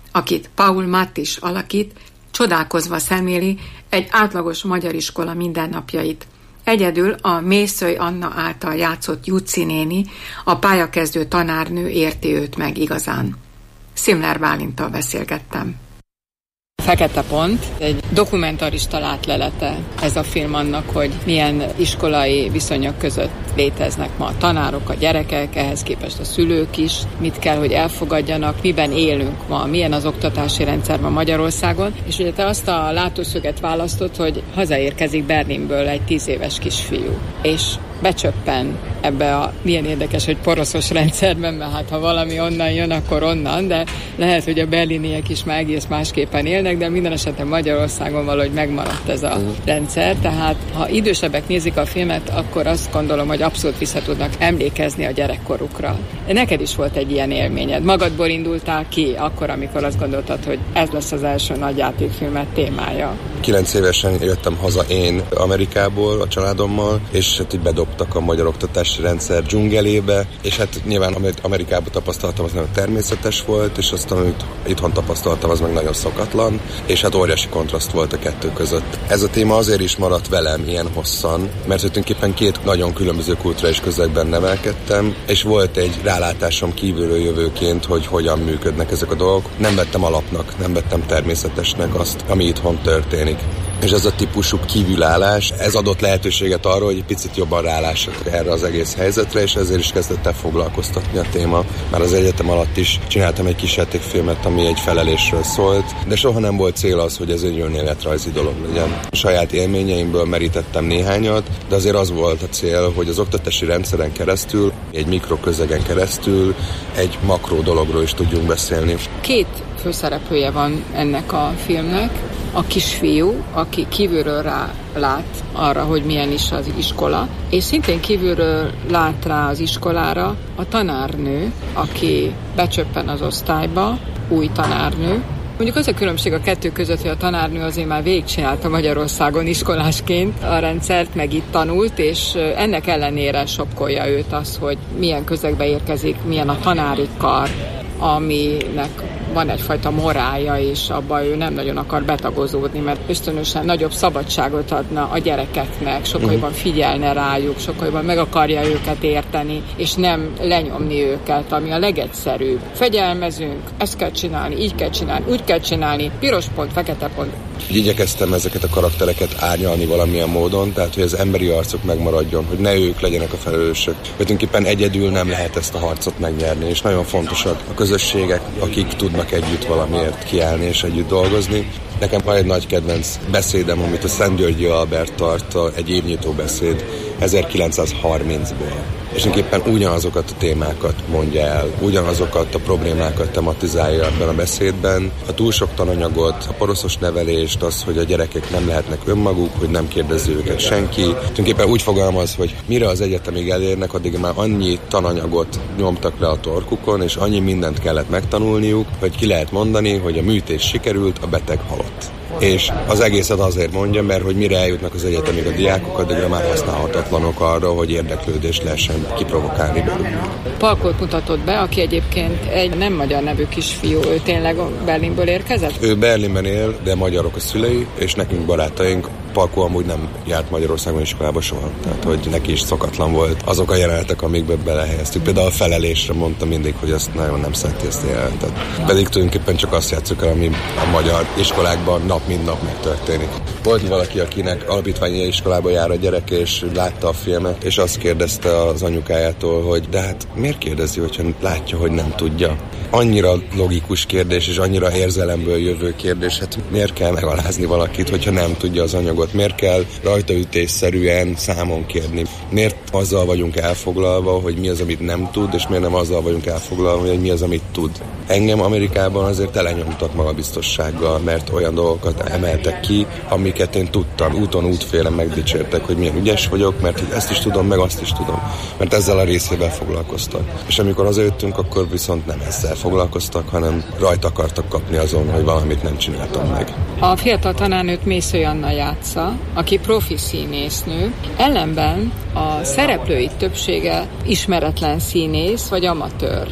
akit Paul Mattis alakít, csodálkozva szemléli egy átlagos magyar iskola mindennapjait. Egyedül a Mészöly Anna által játszott Jucci néni, a pályakezdő tanárnő érti őt meg igazán. Szimler Bálinttal beszélgettem. Fekete pont, egy dokumentarista látlelete ez a film annak, hogy milyen iskolai viszonyok között léteznek ma a tanárok, a gyerekek, ehhez képest a szülők is, mit kell, hogy elfogadjanak, miben élünk ma, milyen az oktatási rendszer ma Magyarországon, és ugye te azt a látószöget választod, hogy hazaérkezik Berlinből egy tíz éves kisfiú, és becsöppen ebbe a, milyen érdekes, hogy poroszos rendszerben, mert hát ha valami onnan jön, akkor onnan, de lehet, hogy a berliniek is már egész másképpen élnek, de minden esetben Magyarországon valahogy megmaradt ez a uh. rendszer, tehát ha idősebbek nézik a filmet, akkor azt gondolom, hogy abszolút vissza tudnak emlékezni a gyerekkorukra. Neked is volt egy ilyen élményed. Magadból indultál ki akkor, amikor azt gondoltad, hogy ez lesz az első nagy játékfilmet témája. Kilenc évesen jöttem haza én Amerikából a családommal, és hát így bedobtak a magyar oktatási rendszer dzsungelébe, és hát nyilván amit Amerikában tapasztaltam, az nagyon természetes volt, és aztán amit itthon tapasztaltam, az meg nagyon szokatlan, és hát óriási kontraszt volt a kettő között. Ez a téma azért is maradt velem ilyen hosszan, mert tulajdonképpen két nagyon különböző kulturális közegben nevelkedtem, és volt egy rálátásom kívülről jövőként, hogy hogyan működnek ezek a dolgok. Nem vettem alapnak, nem vettem természetesnek azt, ami itthon történik. És ez a típusú kívülállás, ez adott lehetőséget arra, hogy egy picit jobban rálássak erre az egész helyzetre, és ezért is kezdett el foglalkoztatni a téma. Már az egyetem alatt is csináltam egy kis játékfilmet, ami egy felelésről szólt, de soha nem volt cél az, hogy ez egy önéletrajzi dolog legyen. A saját élményeimből merítettem néhányat, de azért az volt a cél, hogy az oktatási rendszeren keresztül, egy mikroközegen keresztül egy makró dologról is tudjunk beszélni. Két főszereplője van ennek a filmnek. A kisfiú, aki kívülről rá lát arra, hogy milyen is az iskola, és szintén kívülről lát rá az iskolára a tanárnő, aki becsöppen az osztályba, új tanárnő. Mondjuk az a különbség a kettő között, hogy a tanárnő azért már végigcsinálta Magyarországon iskolásként a rendszert, meg itt tanult, és ennek ellenére sokkolja őt az, hogy milyen közegbe érkezik, milyen a tanári kar, aminek van egyfajta morálja, és abban ő nem nagyon akar betagozódni, mert ösztönösen nagyobb szabadságot adna a gyerekeknek, sokkal jobban figyelne rájuk, sokkal jobban meg akarja őket érteni, és nem lenyomni őket, ami a legegyszerűbb. Fegyelmezünk, ezt kell csinálni, így kell csinálni, úgy kell csinálni, piros pont, fekete pont. Igyekeztem ezeket a karaktereket árnyalni valamilyen módon, tehát hogy az emberi arcok megmaradjon, hogy ne ők legyenek a felelősök. Tulajdonképpen egyedül nem lehet ezt a harcot megnyerni, és nagyon fontosak a közösségek, akik tudnak együtt valamiért kiállni és együtt dolgozni. Nekem van egy nagy kedvenc beszédem, amit a Szentgyörgyi Albert tart, egy évnyitó beszéd ezerkilencszázharmincból. És tulajdonképpen ugyanazokat a témákat mondja el, ugyanazokat a problémákat tematizálja ebben a beszédben. A túl sok tananyagot, a poroszos nevelést, az, hogy a gyerekek nem lehetnek önmaguk, hogy nem kérdezi őket senki. Tulajdonképpen úgy fogalmaz, hogy mire az egyetemig elérnek, addig már annyi tananyagot nyomtak le a torkukon, és annyi mindent kellett megtanulniuk, hogy ki lehet mondani, hogy a műtés sikerült, a beteg halott. És az egészet azért mondja, mert hogy mire eljutnak az egyetemig a diákok, addigra már használhatatlanok arra, hogy érdeklődést lehessen kiprovokálni belőle. Palkót mutatott be, aki egyébként egy nem magyar nevű kisfiú, ő tényleg Berlinből érkezett? Ő Berlinben él, de magyarok a szülei, és nekünk barátaink. Palkó amúgy nem járt Magyarországon iskolába soha, tehát hogy neki is szokatlan volt azok a jelenetek, amikbe belehelyeztük. Például a felelésre mondta mindig, hogy azt nagyon nem szereti ezt a jelenetet. Pedig tulajdonképpen csak azt játsszuk el, ami a magyar iskolákban nap mint nap megtörténik. Volt valaki, akinek alapítványi iskolába jár a gyerek, és látta a filmet, és azt kérdezte az anyukájától, hogy de hát miért kérdezi, hogyha látja, hogy nem tudja? Annyira logikus kérdés, és annyira érzelemből jövő kérdés, hát miért kell megalázni valakit, hogyha nem tudja az anyagot? Miért kell rajtaütésszerűen számon kérni? Miért azzal vagyunk elfoglalva, hogy mi az, amit nem tud, és miért nem azzal vagyunk elfoglalva, hogy mi az, amit tud? Engem Amerikában azért telenyomtak magabiztossággal, mert olyan dolgokat emeltek ki, amiket én tudtam. Úton útfélen megdicsértek, hogy milyen ügyes vagyok, mert ezt is tudom, meg azt is tudom. Mert ezzel a részével foglalkoztak. És amikor hazajöttünk, akkor viszont nem ezzel foglalkoztak, hanem rajta akartak kapni azon, hogy valamit nem csináltam meg. A fiatal tanárnőt Mészöly Anna játsza, aki profi színésznő, ellenben a szereplői többsége ismeretlen színész vagy amatőr.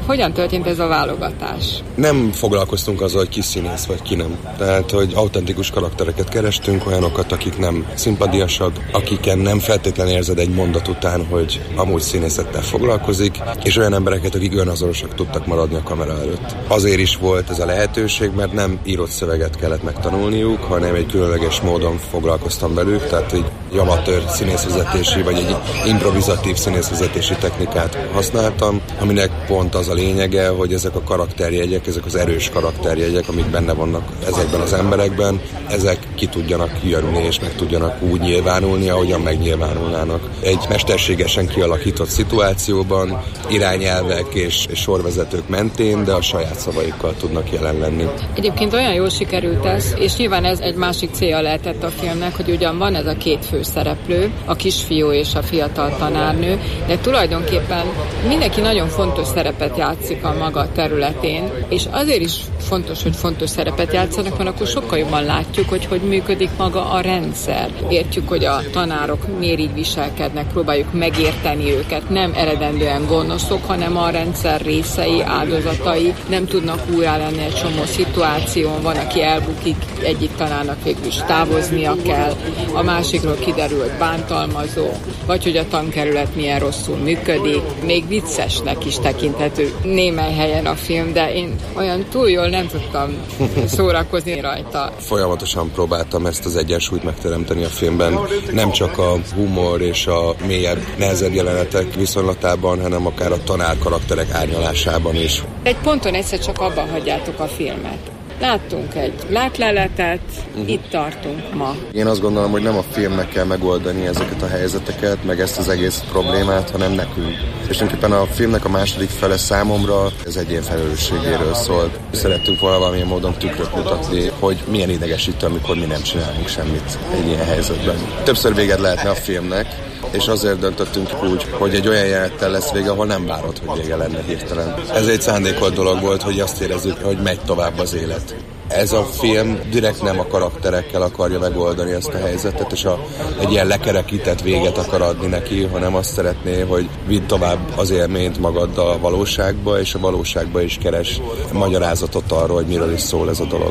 Hogyan történt ez a válogatás? Nem foglalkoztunk azzal, hogy ki színész vagy ki nem. Tehát, hogy autentikus karaktereket kerestünk, olyanokat, akik nem szimpadiasak, akiken nem feltétlenül érzed egy mondat után, hogy amúgy színészettel foglalkozik, és olyan embereket, akik önazonosak tudtak maradni a kamera előtt. Azért is volt ez a lehetőség, mert nem írott szöveget kellett megtanulniuk, hanem egy különleges módon foglalkoztam velük, tehát egy amatőr színészvezetési, vagy egy improvizatív színészvezetési technikát használtam, aminek pont az a lényege, hogy ezek a karakterjegyek, ezek az erős karakterjegyek, amik benne vannak ezekben az emberekben, ezek ki tudjanak jönni, és meg tudjanak úgy nyilvánulni, ahogyan megnyilvánulnának. Egy mesterségesen kialakított szituációban, irányelvek és, és sorvezetők mentén, de a saját szavaikkal tudnak jelen lenni. Egyébként olyan jól sikerült ez, és nyilván ez egy másik célja lehetett a filmnek, hogy ugyan van ez a két főszereplő, a kisfiú és a fiatal tanárnő, de tulajdonképpen mindenki nagyon fontos szerepet játszik a maga területén, és azért is fontos, hogy fontos szerepet játszanak, mert akkor sokkal jobban látjuk, hogy hogy működik maga a rendszer. Értjük, hogy a tanárok miért így viselkednek, próbáljuk megérteni őket, nem eredendően gonoszok, hanem a rendszer részei, áldozatai, nem tudnak újra lenni egy csomó szituáción, van, aki elbukik, egyik tanárnak végül is távoznia kell, a másikról kiderül, hogy bántalmazó, vagy hogy a tankerület milyen rosszul működik, még viccesnek is tekinthető némely helyen a film, de én olyan túl jól nem tudtam szórakozni rajta. Folyamatosan próbáltam ezt az egyensúlyt megteremteni a filmben, nem csak a humor és a mélyebb, nehezebb jelenetek viszonylatában, hanem akár a tanár karakterek árnyalásában is. Egy ponton egyszer csak abba hagyjátok a filmet. Láttunk egy látleletet, uh-huh. Itt tartunk ma. Én azt gondolom, hogy nem a filmnek kell megoldani ezeket a helyzeteket, meg ezt az egész problémát, hanem nekünk. És tulajdonképpen a filmnek a második fele számomra ez egyén felelősségéről szólt. Szerettünk volna valamilyen módon tükröt mutatni, hogy milyen idegesítő, amikor mi nem csinálunk semmit egy ilyen helyzetben. Többször véged lehetne a filmnek, és azért döntöttünk úgy, hogy egy olyan jelenettel lesz vége, ahol nem várod, hogy vége lenne hirtelen. Ez egy szándékolt dolog volt, hogy azt érezzük, hogy megy tovább az élet. Ez a film direkt nem a karakterekkel akarja megoldani ezt a helyzetet, és a, egy ilyen lekerekített véget akar adni neki, hanem azt szeretné, hogy vidd tovább az élményt magaddal a valóságba, és a valóságba is keres magyarázatot arról, hogy miről is szól ez a dolog.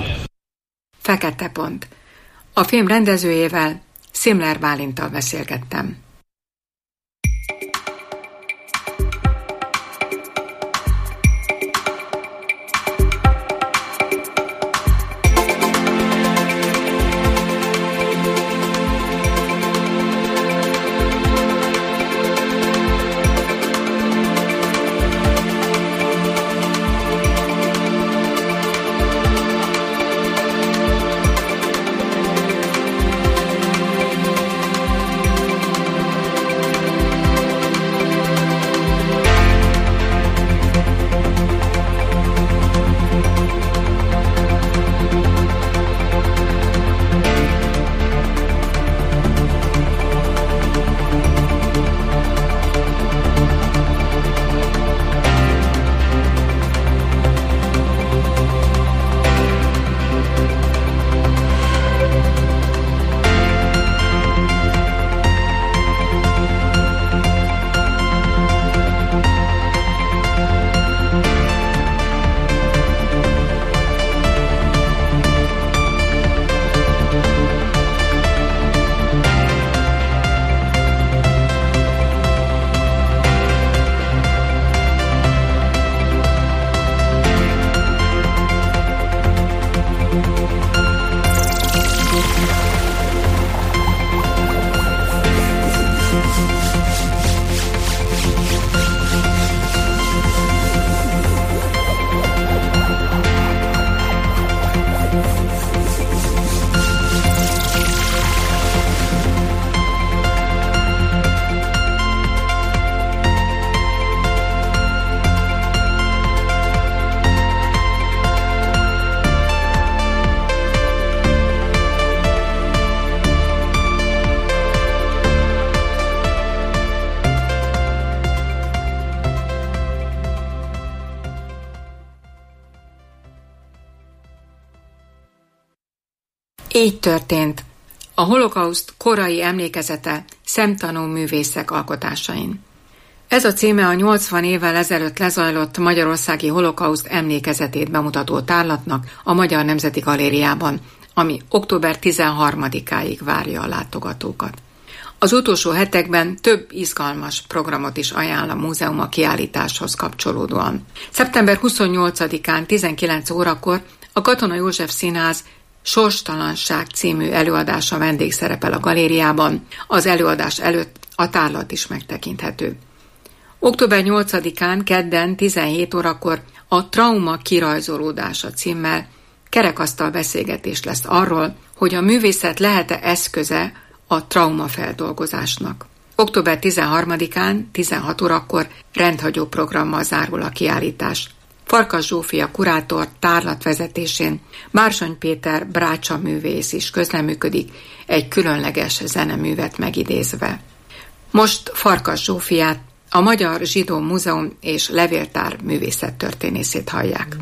Fekete pont. A film rendezőjével, Szimler Bálinttal beszélgettem. Így történt a holokauszt korai emlékezete szemtanú művészek alkotásain. Ez a címe a nyolcvan évvel ezelőtt lezajlott magyarországi holokauszt emlékezetét bemutató tárlatnak a Magyar Nemzeti Galériában, ami október tizenharmadikáig várja a látogatókat. Az utolsó hetekben több izgalmas programot is ajánl a múzeum a kiállításhoz kapcsolódóan. szeptember huszonnyolcadikán tizenkilenc órakor a Katona József Színház Sorstalanság című előadása vendégszerepel a galériában, az előadás előtt a tárlat is megtekinthető. október nyolcadikán kedden tizenhét órakor a Trauma kirajzolódása címmel kerekasztal beszélgetés lesz arról, hogy a művészet lehet-e eszköze a traumafeldolgozásnak. október tizenharmadikán tizenhat órakor rendhagyó programmal zárul a kiállítás. Farkas Zsófia kurátor tárlatvezetésén Bársony Péter brácsa művész is közleműködik, egy különleges zeneművet megidézve. Most Farkas Zsófiát, a Magyar Zsidó Múzeum és Levéltár művészettörténészét hallják.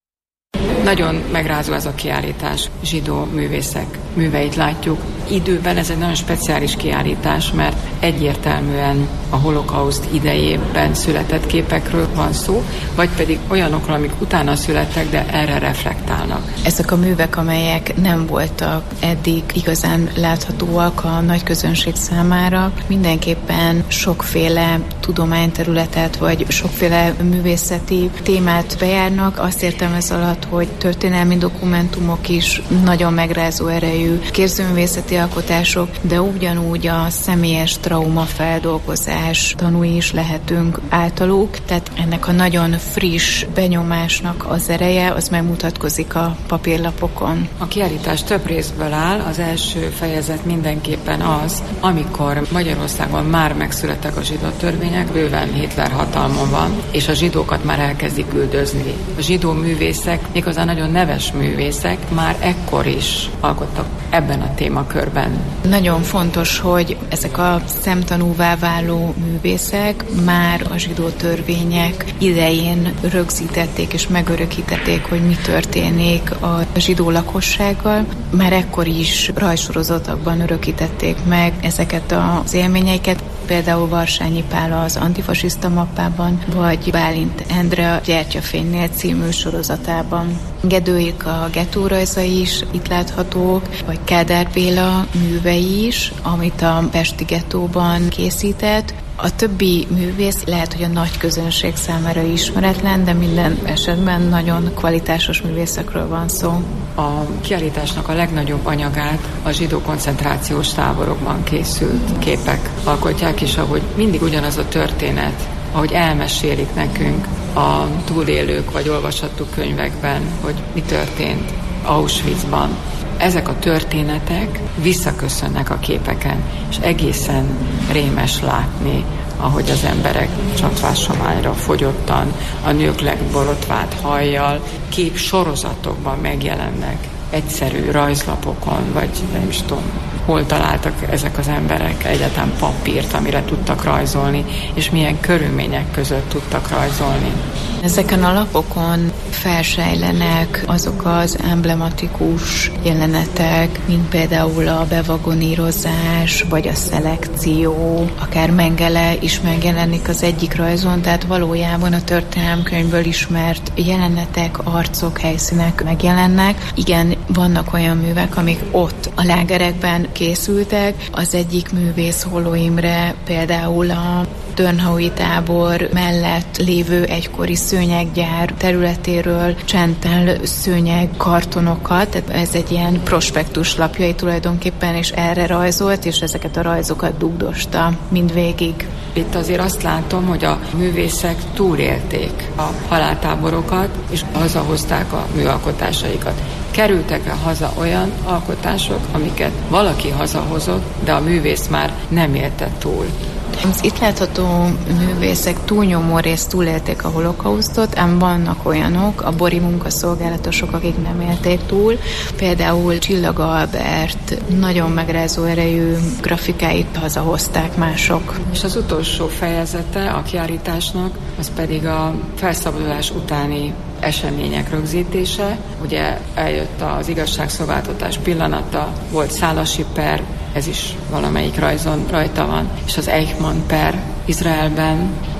Nagyon megrázó ez a kiállítás, zsidó művészek műveit látjuk. Időben ez egy nagyon speciális kiállítás, mert egyértelműen a holokauszt idejében született képekről van szó, vagy pedig olyanokról, amik utána születtek, de erre reflektálnak. Ezek a művek, amelyek nem voltak eddig igazán láthatóak a nagy közönség számára, mindenképpen sokféle tudományterületet, vagy sokféle művészeti témát bejárnak. Azt értem ez alatt, hogy történelmi dokumentumok is, nagyon megrázó erejű képzőművészeti alkotások, de ugyanúgy a személyes traumafeldolgozás tanúi is lehetünk általuk, tehát ennek a nagyon friss benyomásnak az ereje, az megmutatkozik a papírlapokon. A kiállítás több részből áll, az első fejezet mindenképpen az, amikor Magyarországon már megszülettek a zsidó törvények, bőven Hitler hatalmon van, és a zsidókat már elkezdik üldözni. A zsidó művészek, méghozzá nagyon neves művészek már ekkor is alkottak ebben a témakörben. Nagyon fontos, hogy ezek a szemtanúvá váló művészek már a zsidó törvények idején rögzítették és megörökítették, hogy mi történik a zsidó lakossággal. Már ekkor is rajzsorozatokban örökítették meg ezeket az élményeiket. Például Varsányi Pál az Antifasiszta mappában, vagy Bálint Endre a Gyertyafénynél című sorozatában. Gedőik a gettórajzai is itt láthatók, vagy Kádár Béla művei is, amit a pesti gettóban készített. A többi művész lehet, hogy a nagy közönség számára ismeretlen, de minden esetben nagyon kvalitásos művészekről van szó. A kiállításnak a legnagyobb anyagát a zsidó koncentrációs táborokban készült képek alkotják, és ahogy mindig ugyanaz a történet, ahogy elmesélik nekünk a túlélők, vagy olvashattuk könyvekben, hogy mi történt Auschwitzban. Ezek a történetek visszaköszönnek a képeken, és egészen rémes látni, ahogy az emberek csatvásományra fogyottan, a nők legborotvált hajjal, kép sorozatokban megjelennek, egyszerű rajzlapokon, vagy nem is tudom, hol találtak ezek az emberek egyáltalán papírt, amire tudtak rajzolni, és milyen körülmények között tudtak rajzolni. Ezeken a lapokon felsejlenek azok az emblematikus jelenetek, mint például a bevagonírozás, vagy a szelekció, akár Mengele is megjelenik az egyik rajzon, tehát valójában a történelemkönyvből ismert jelenetek, arcok, helyszínek megjelennek. Igen, vannak olyan művek, amik ott a lágerekben készültek. Az egyik művész, Holló Imre például a Turnhoui tábor mellett lévő egykori szőnyeggyár területéről csentel szőnyeg kartonokat, tehát ez egy ilyen prospektus lapjai tulajdonképpen, és erre rajzolt, és ezeket a rajzokat dugdosta mindvégig. Itt azért azt látom, hogy a művészek túlélték a haláltáborokat, és hazahozták a műalkotásaikat. Kerültek-e haza olyan alkotások, amiket valaki hazahozott, de a művész már nem élte túl? Az itt látható művészek túlnyomó részt túlélték a holokausztot, ám vannak olyanok, a bori munkaszolgálatosok, akik nem élték túl. Például Csillag Albert nagyon megrázó erejű grafikáit hazahozták mások. És az utolsó fejezete a kiállításnak, az pedig a felszabadulás utáni események rögzítése. Ugye eljött az igazságszolgáltatás pillanata, volt Szálasi per, ez is valamelyik rajzon rajta van, és az Eichmann per Izraelben,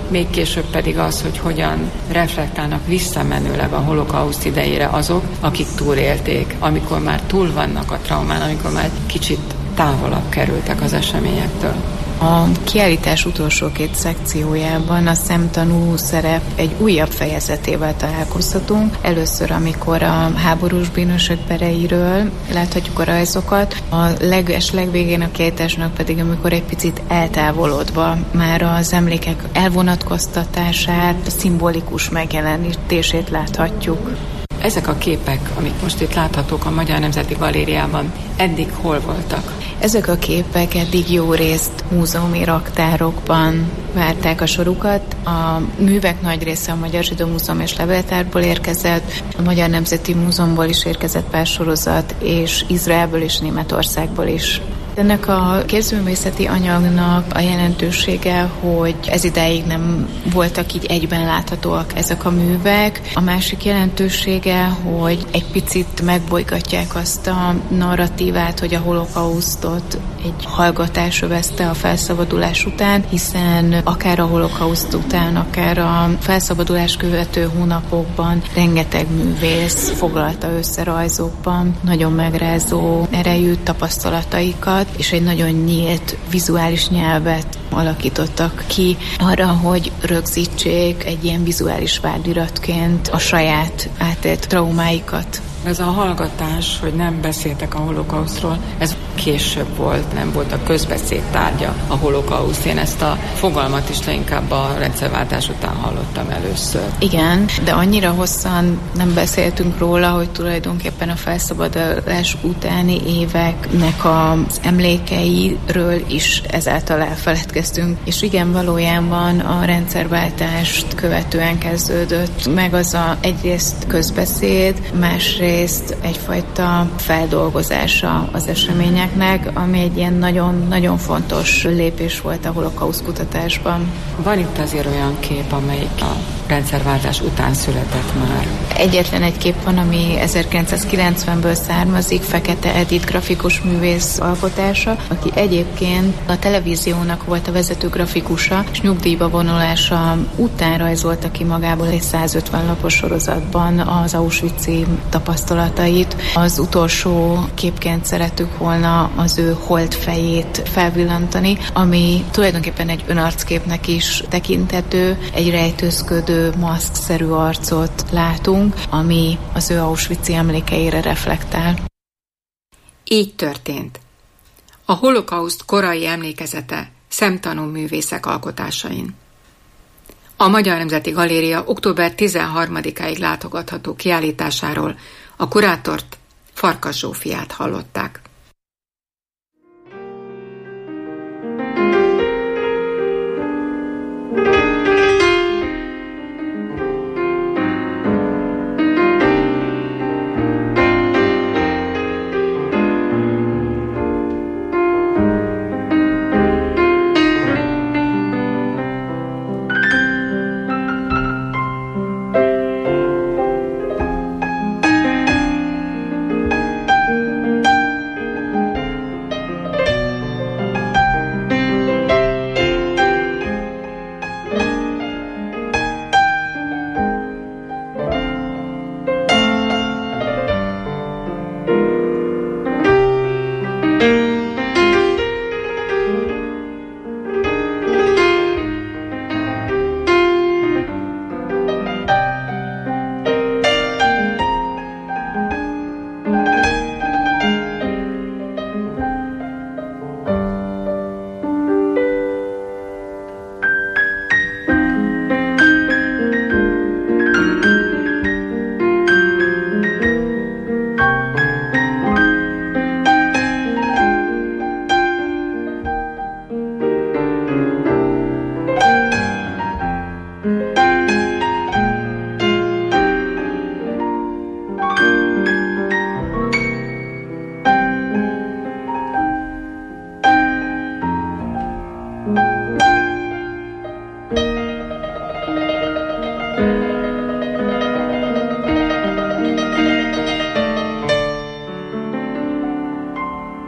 még később pedig az, hogy hogyan reflektálnak visszamenőleg a holokauszt idejére azok, akik túlélték, amikor már túl vannak a traumán, amikor már kicsit távolabb kerültek az eseményektől. A kiállítás utolsó két szekciójában a szemtanú szerep egy újabb fejezetével találkozhatunk. Először, amikor a háborús bűnösök pereiről láthatjuk a rajzokat, a leges legvégén a kiállításnak pedig, amikor egy picit eltávolodva már az emlékek elvonatkoztatását, a szimbolikus megjelenítését láthatjuk. Ezek a képek, amik most itt láthatók a Magyar Nemzeti Galériában, eddig hol voltak? Ezek a képek eddig jó részt múzeumi raktárokban várták a sorukat. A művek nagy része a Magyar Zsidó Múzeum és Levéltárból érkezett, a Magyar Nemzeti Múzeumból is érkezett pár sorozat, és Izraelből és Németországból is. Ennek a képzőművészeti anyagnak a jelentősége, hogy ez idáig nem voltak így egyben láthatóak ezek a művek. A másik jelentősége, hogy egy picit megbolygatják azt a narratívát, hogy a holokausztot egy hallgatás övezte a felszabadulás után, hiszen akár a holokauszt után, akár a felszabadulás követő hónapokban rengeteg művész foglalta össze rajzokban nagyon megrázó erejű tapasztalataikat, és egy nagyon nyílt vizuális nyelvet alakítottak ki arra, hogy rögzítsék egy ilyen vizuális vádiratként a saját átélt traumáikat. Ez a hallgatás, hogy nem beszéltek a holokausztról, ez később volt, nem volt a közbeszéd tárgya a holokauszt. Én ezt a fogalmat is inkább a rendszerváltás után hallottam először. Igen, de annyira hosszan nem beszéltünk róla, hogy tulajdonképpen a felszabadulás utáni éveknek az emlékeiről is ezáltal elfeledkeztünk. És igen, valójában a rendszerváltást követően kezdődött meg az a egyrészt közbeszéd, másrészt egyfajta feldolgozása az eseményeknek, ami egy ilyen nagyon-nagyon fontos lépés volt a holokauszt kutatásban. Van itt azért olyan kép, amelyik a rendszerváltás után született már. Egyetlen egy kép van, ami ezerkilencszázkilencvenből származik, Fekete Edith grafikus művész alkotása, aki egyébként a televíziónak volt a vezető grafikusa, és nyugdíjba vonulása után rajzolta ki magából egy százötven lapos sorozatban az auschwitzi tapasztalatait. Az utolsó képként szerettük volna az ő holdfejét felvillantani, ami tulajdonképpen egy önarcképnek is tekinthető, egy rejtőzködő maszkszerű arcot látunk, ami az ő auschwitzi emlékeire reflektál. Így történt. A holokauszt korai emlékezete szemtanú művészek alkotásain. A Magyar Nemzeti Galéria október tizenharmadikáig látogatható kiállításáról a kurátort, Farkas Zsófiát hallották.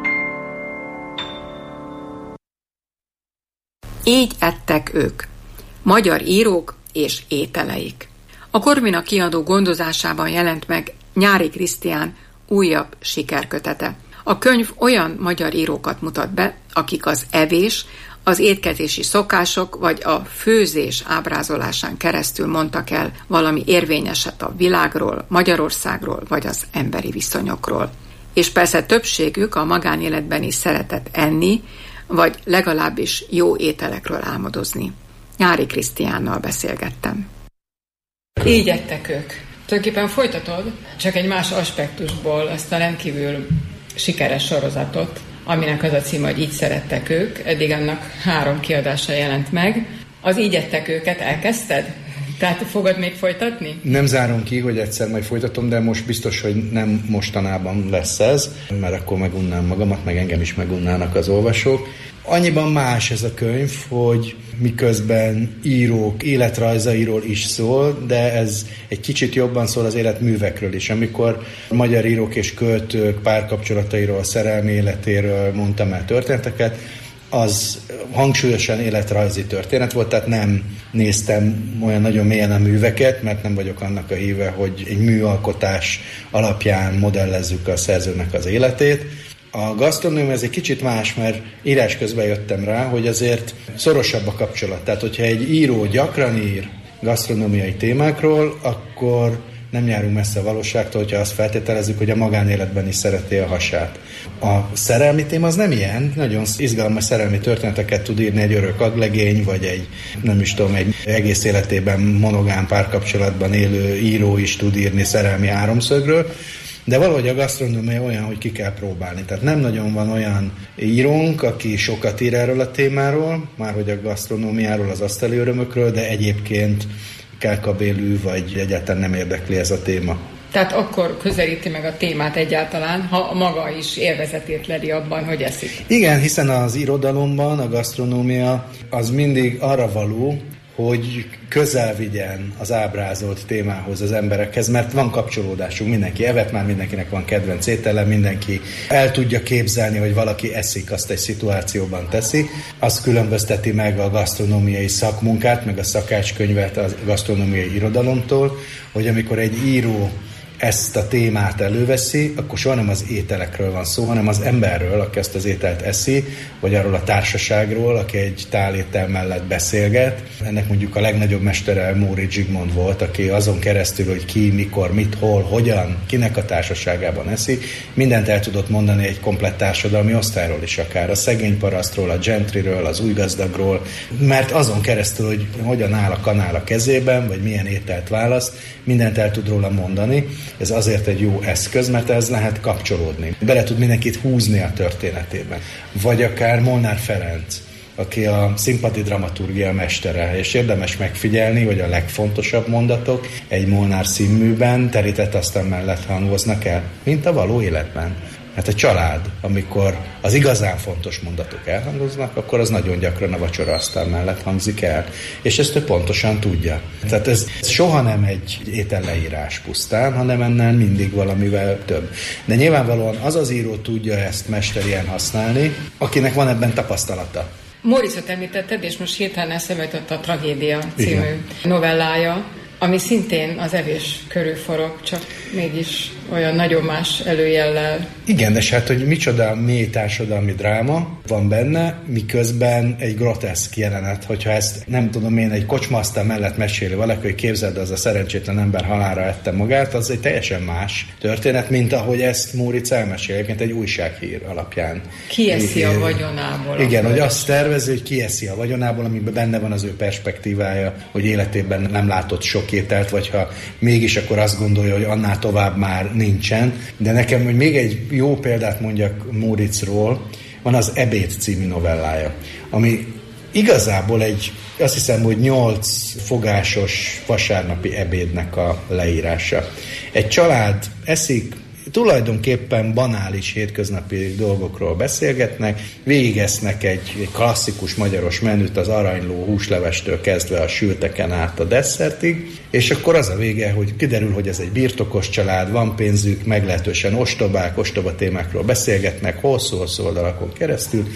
Így ettek ők. Magyar írók és ételeik. A Korvina kiadó gondozásában jelent meg Nyári Krisztián újabb sikerkötete. A könyv olyan magyar írókat mutat be, akik az evés, az étkezési szokások vagy a főzés ábrázolásán keresztül mondtak el valami érvényeset a világról, Magyarországról vagy az emberi viszonyokról. És persze többségük a magánéletben is szeretett enni, vagy legalábbis jó ételekről álmodozni. Nyári Krisztiánnal beszélgettem. Így ettek ők. Tulajdonképpen folytatod, csak egy más aspektusból ezt a rendkívül sikeres sorozatot, aminek az a címe, hogy Így szerettek ők. Eddig annak három kiadása jelent meg. Az Így ettek őket elkezdted? Tehát fogod még folytatni? Nem zárom ki, hogy egyszer majd folytatom, de most biztos, hogy nem mostanában lesz ez, mert akkor megunnám magamat, meg engem is megunnának az olvasók. Annyiban más ez a könyv, hogy miközben írók életrajzairól is szól, de ez egy kicsit jobban szól az életművekről is. Amikor magyar írók és költők párkapcsolatairól, szerelmi életéről mondtam el történeteket, az hangsúlyosan életrajzi történet volt, tehát nem néztem olyan nagyon mélyen a műveket, mert nem vagyok annak a híve, hogy egy műalkotás alapján modellezzük a szerzőnek az életét. A gasztronómia ez egy kicsit más, mert írás közben jöttem rá, hogy azért szorosabb a kapcsolat. Tehát, hogyha egy író gyakran ír gasztronómiai témákról, akkor nem járunk messze a valóságtól, hogyha azt feltételezzük, hogy a magánéletben is szereti a hasát. A szerelmi téma az nem ilyen, nagyon izgalmas szerelmi történeteket tud írni egy örök aglegény, vagy egy, nem is tudom, egy egész életében monogám párkapcsolatban élő író is tud írni szerelmi háromszögről, de valahogy a gasztronómia olyan, hogy ki kell próbálni. Tehát nem nagyon van olyan írónk, aki sokat ír erről a témáról, már hogy a gasztronómiáról, az asztali örömökről, de egyébként kelkabélű, vagy egyáltalán nem érdekli ez a téma. Tehát akkor közelíti meg a témát egyáltalán, ha maga is élvezetét leli abban, hogy eszik. Igen, hiszen az irodalomban a gasztronómia az mindig arra való, hogy közel vigyen az ábrázolt témához, az emberekhez, mert van kapcsolódásunk, mindenki evett már, mindenkinek van kedvenc étele, mindenki el tudja képzelni, hogy valaki eszik, azt egy szituációban teszi. Az különbözteti meg a gasztronómiai szakmunkát, meg a szakácskönyvet a gasztronómiai irodalomtól, hogy amikor egy író ezt a témát előveszi, akkor soha nem az ételekről van szó, hanem az emberről, aki ezt az ételt eszi, vagy arról a társaságról, aki egy tálétel mellett beszélget. Ennek mondjuk a legnagyobb mestere Móricz Zsigmond volt, aki azon keresztül, hogy ki, mikor, mit, hol, hogyan, kinek a társaságában eszi, mindent el tudott mondani egy komplett társadalmi osztályról is akár, a szegény parasztról, a gentryről, az új gazdagról, mert azon keresztül, hogy hogyan áll a kanál a kezében, vagy milyen ételt választ, mindent el tud róla mondani. Ez azért egy jó eszköz, mert ez lehet kapcsolódni. Bele tud mindenkit húzni a történetében. Vagy akár Molnár Ferenc, aki a színpadi dramaturgia mestere, és érdemes megfigyelni, hogy a legfontosabb mondatok egy Molnár színműben terített asztal mellett hangoznak el, mint a való életben. Hát a család, amikor az igazán fontos mondatok elhangoznak, akkor az nagyon gyakran a vacsoraasztal mellett hangzik el. És ezt ő pontosan tudja. Tehát ez soha nem egy ételleírás pusztán, hanem ennél mindig valamivel több. De nyilvánvalóan az az író tudja ezt mesterien használni, akinek van ebben tapasztalata. Móriczot említetted, és most hirtelen eszembe jutott a Tragédia című Igen. novellája, ami szintén az evés körül forog, csak mégis olyan nagyon más előjellel. Igen, de hát, hogy micsoda mély társadalmi dráma van benne, miközben egy groteszk jelenet, hogyha ezt nem tudom én, egy kocsmaasztal mellett meséli valaki, hogy képzeld, az a szerencsétlen ember halálra ette magát, az egy teljesen más történet, mint ahogy ezt Móricz elmesél, mint egy újsághír alapján. Kieszi a vagyonából. Igen, hogy azt tervezi, hogy kieszi a vagyonából, amiben benne van az ő perspektívája, hogy életében nem látott sok ételt, vagy ha mégis, akkor azt gondolja, hogy annál tovább már nincsen. De nekem, hogy még egy jó példát mondjak Móriczról, van az Ebéd című novellája, ami igazából egy, azt hiszem, hogy nyolc fogásos vasárnapi ebédnek a leírása. Egy család eszik, tulajdonképpen banális hétköznapi dolgokról beszélgetnek, végigesznek egy, egy klasszikus magyaros menüt az aranyló húslevestől kezdve a sülteken át a desszertig, és akkor az a vége, hogy kiderül, hogy ez egy birtokos család, van pénzük, meglehetősen ostobák, ostoba témákról beszélgetnek, hosszú-hosszú oldalakon keresztül,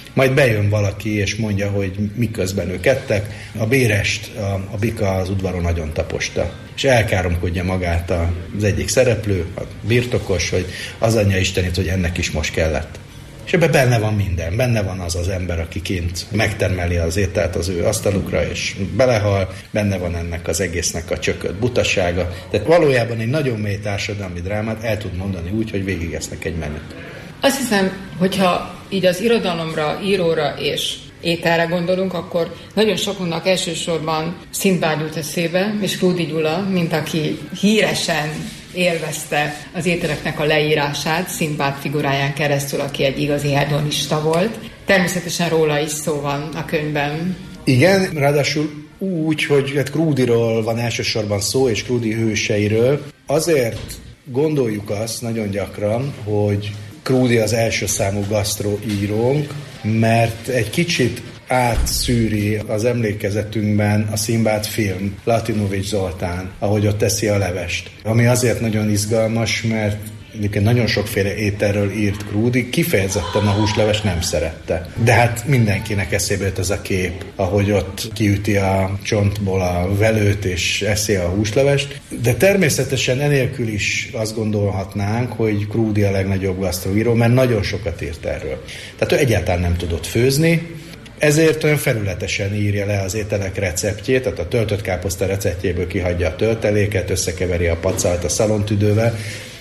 Majd bejön valaki, és mondja, hogy miközben ők ettek, a bérest a, a bika az udvaron nagyon taposta. És elkáromkodja magát az egyik szereplő, a birtokos, hogy az anyja istenit, hogy ennek is most kellett. És ebben benne van minden. Benne van az az ember, aki kint megtermeli az ételt az ő asztalukra, és belehal. Benne van ennek az egésznek a csökött butasága. Tehát valójában egy nagyon mély társadalmi drámát el tud mondani úgy, hogy végigesznek egy menüt. Azt hiszem, hogyha így az irodalomra, íróra és ételre gondolunk, akkor nagyon sokunknak elsősorban Szindbád jut eszébe, és Krúdy Gyula, mint aki híresen élvezte az ételeknek a leírását Szindbád figuráján keresztül, aki egy igazi hedonista volt. Természetesen róla is szó van a könyvben. Igen, ráadásul úgy, hogy hát Krúdyról van elsősorban szó, és Krúdy hőseiről. Azért gondoljuk azt nagyon gyakran, hogy Krúdy az első számú gasztroírónk, mert egy kicsit átszűri az emlékezetünkben a Szindbád film, Latinovics Zoltán, ahogy ott teszi a levest. Ami azért nagyon izgalmas, mert nagyon sokféle ételről írt Krúdy, kifejezetten a húsleves nem szerette. De hát mindenkinek eszébe jött ez a kép, ahogy ott kiüti a csontból a velőt és eszi a húslevest. De természetesen enélkül is azt gondolhatnánk, hogy Krúdy a legnagyobb gasztroíró, mert nagyon sokat írt erről. Tehát ő egyáltalán nem tudott főzni, ezért olyan felületesen írja le az ételek receptjét, tehát a töltött káposzta receptjéből kihagyja a tölteléket, összekeveri a pacalt a szalontüdővel,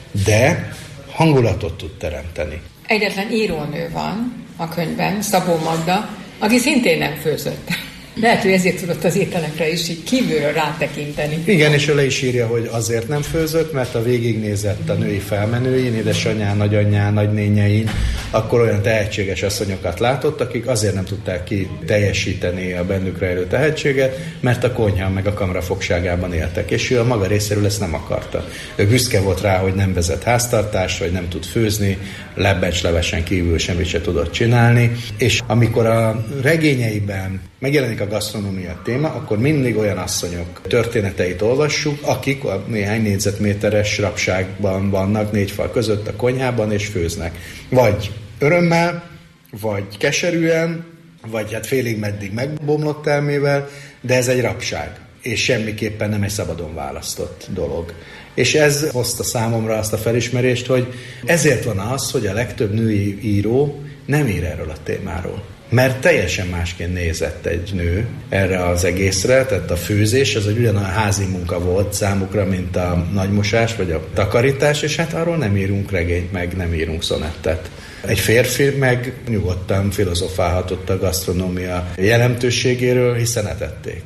de hangulatot tud teremteni. Egyetlen írónő van a könyvben, Szabó Magda, aki szintén nem főzött. Lehet, hogy ezért tudott az ételekre is így kívülről rátekinteni. Igen, és ő le is írja, hogy azért nem főzött, mert a végignézett a női felmenőin, édesanyján, nagyanyján, nagynényein, akkor olyan tehetséges asszonyokat látott, akik azért nem tudták ki teljesíteni a bennük rejlő tehetséget, mert a konyhán meg a kamra fogságában éltek, és ő a maga részéről ezt nem akarta. Ő büszke volt rá, hogy nem vezet háztartást, vagy nem tud főzni, lebbencslevesen kívül semmit se tudott csinálni, és amikor a regényeiben megjelenik a gasztronómia téma, akkor mindig olyan asszonyok történeteit olvassuk, akik a néhány négyzetméteres rabságban vannak, négy fal között a konyhában, és főznek. Vagy örömmel, vagy keserűen, vagy hát félig meddig megbomlott elmével, de ez egy rabság, és semmiképpen nem egy szabadon választott dolog. És ez hozta számomra azt a felismerést, hogy ezért van az, hogy a legtöbb női író nem ír erről a témáról. Mert teljesen másként nézett egy nő erre az egészre, tehát a főzés az egy ugyanolyan házi munka volt számukra, mint a nagymosás vagy a takarítás, és hát arról nem írunk regényt, meg nem írunk szonettet. Egy férfi meg nyugodtan filozofálhatott a gasztronómia jelentőségéről, hiszen etették.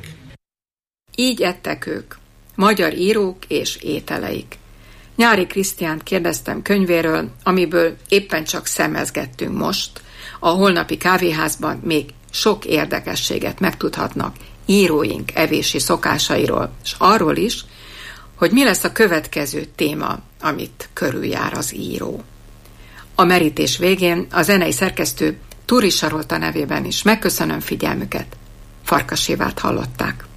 Így ettek ők, magyar írók és ételeik. Nyári Krisztiánt kérdeztem könyvéről, amiből éppen csak szemezgettünk most. A holnapi kávéházban még sok érdekességet megtudhatnak íróink evési szokásairól, és arról is, hogy mi lesz a következő téma, amit körüljár az író. A merítés végén a zenei szerkesztő Túri Sarolta nevében is megköszönöm figyelmüket. Farkas Évát hallották.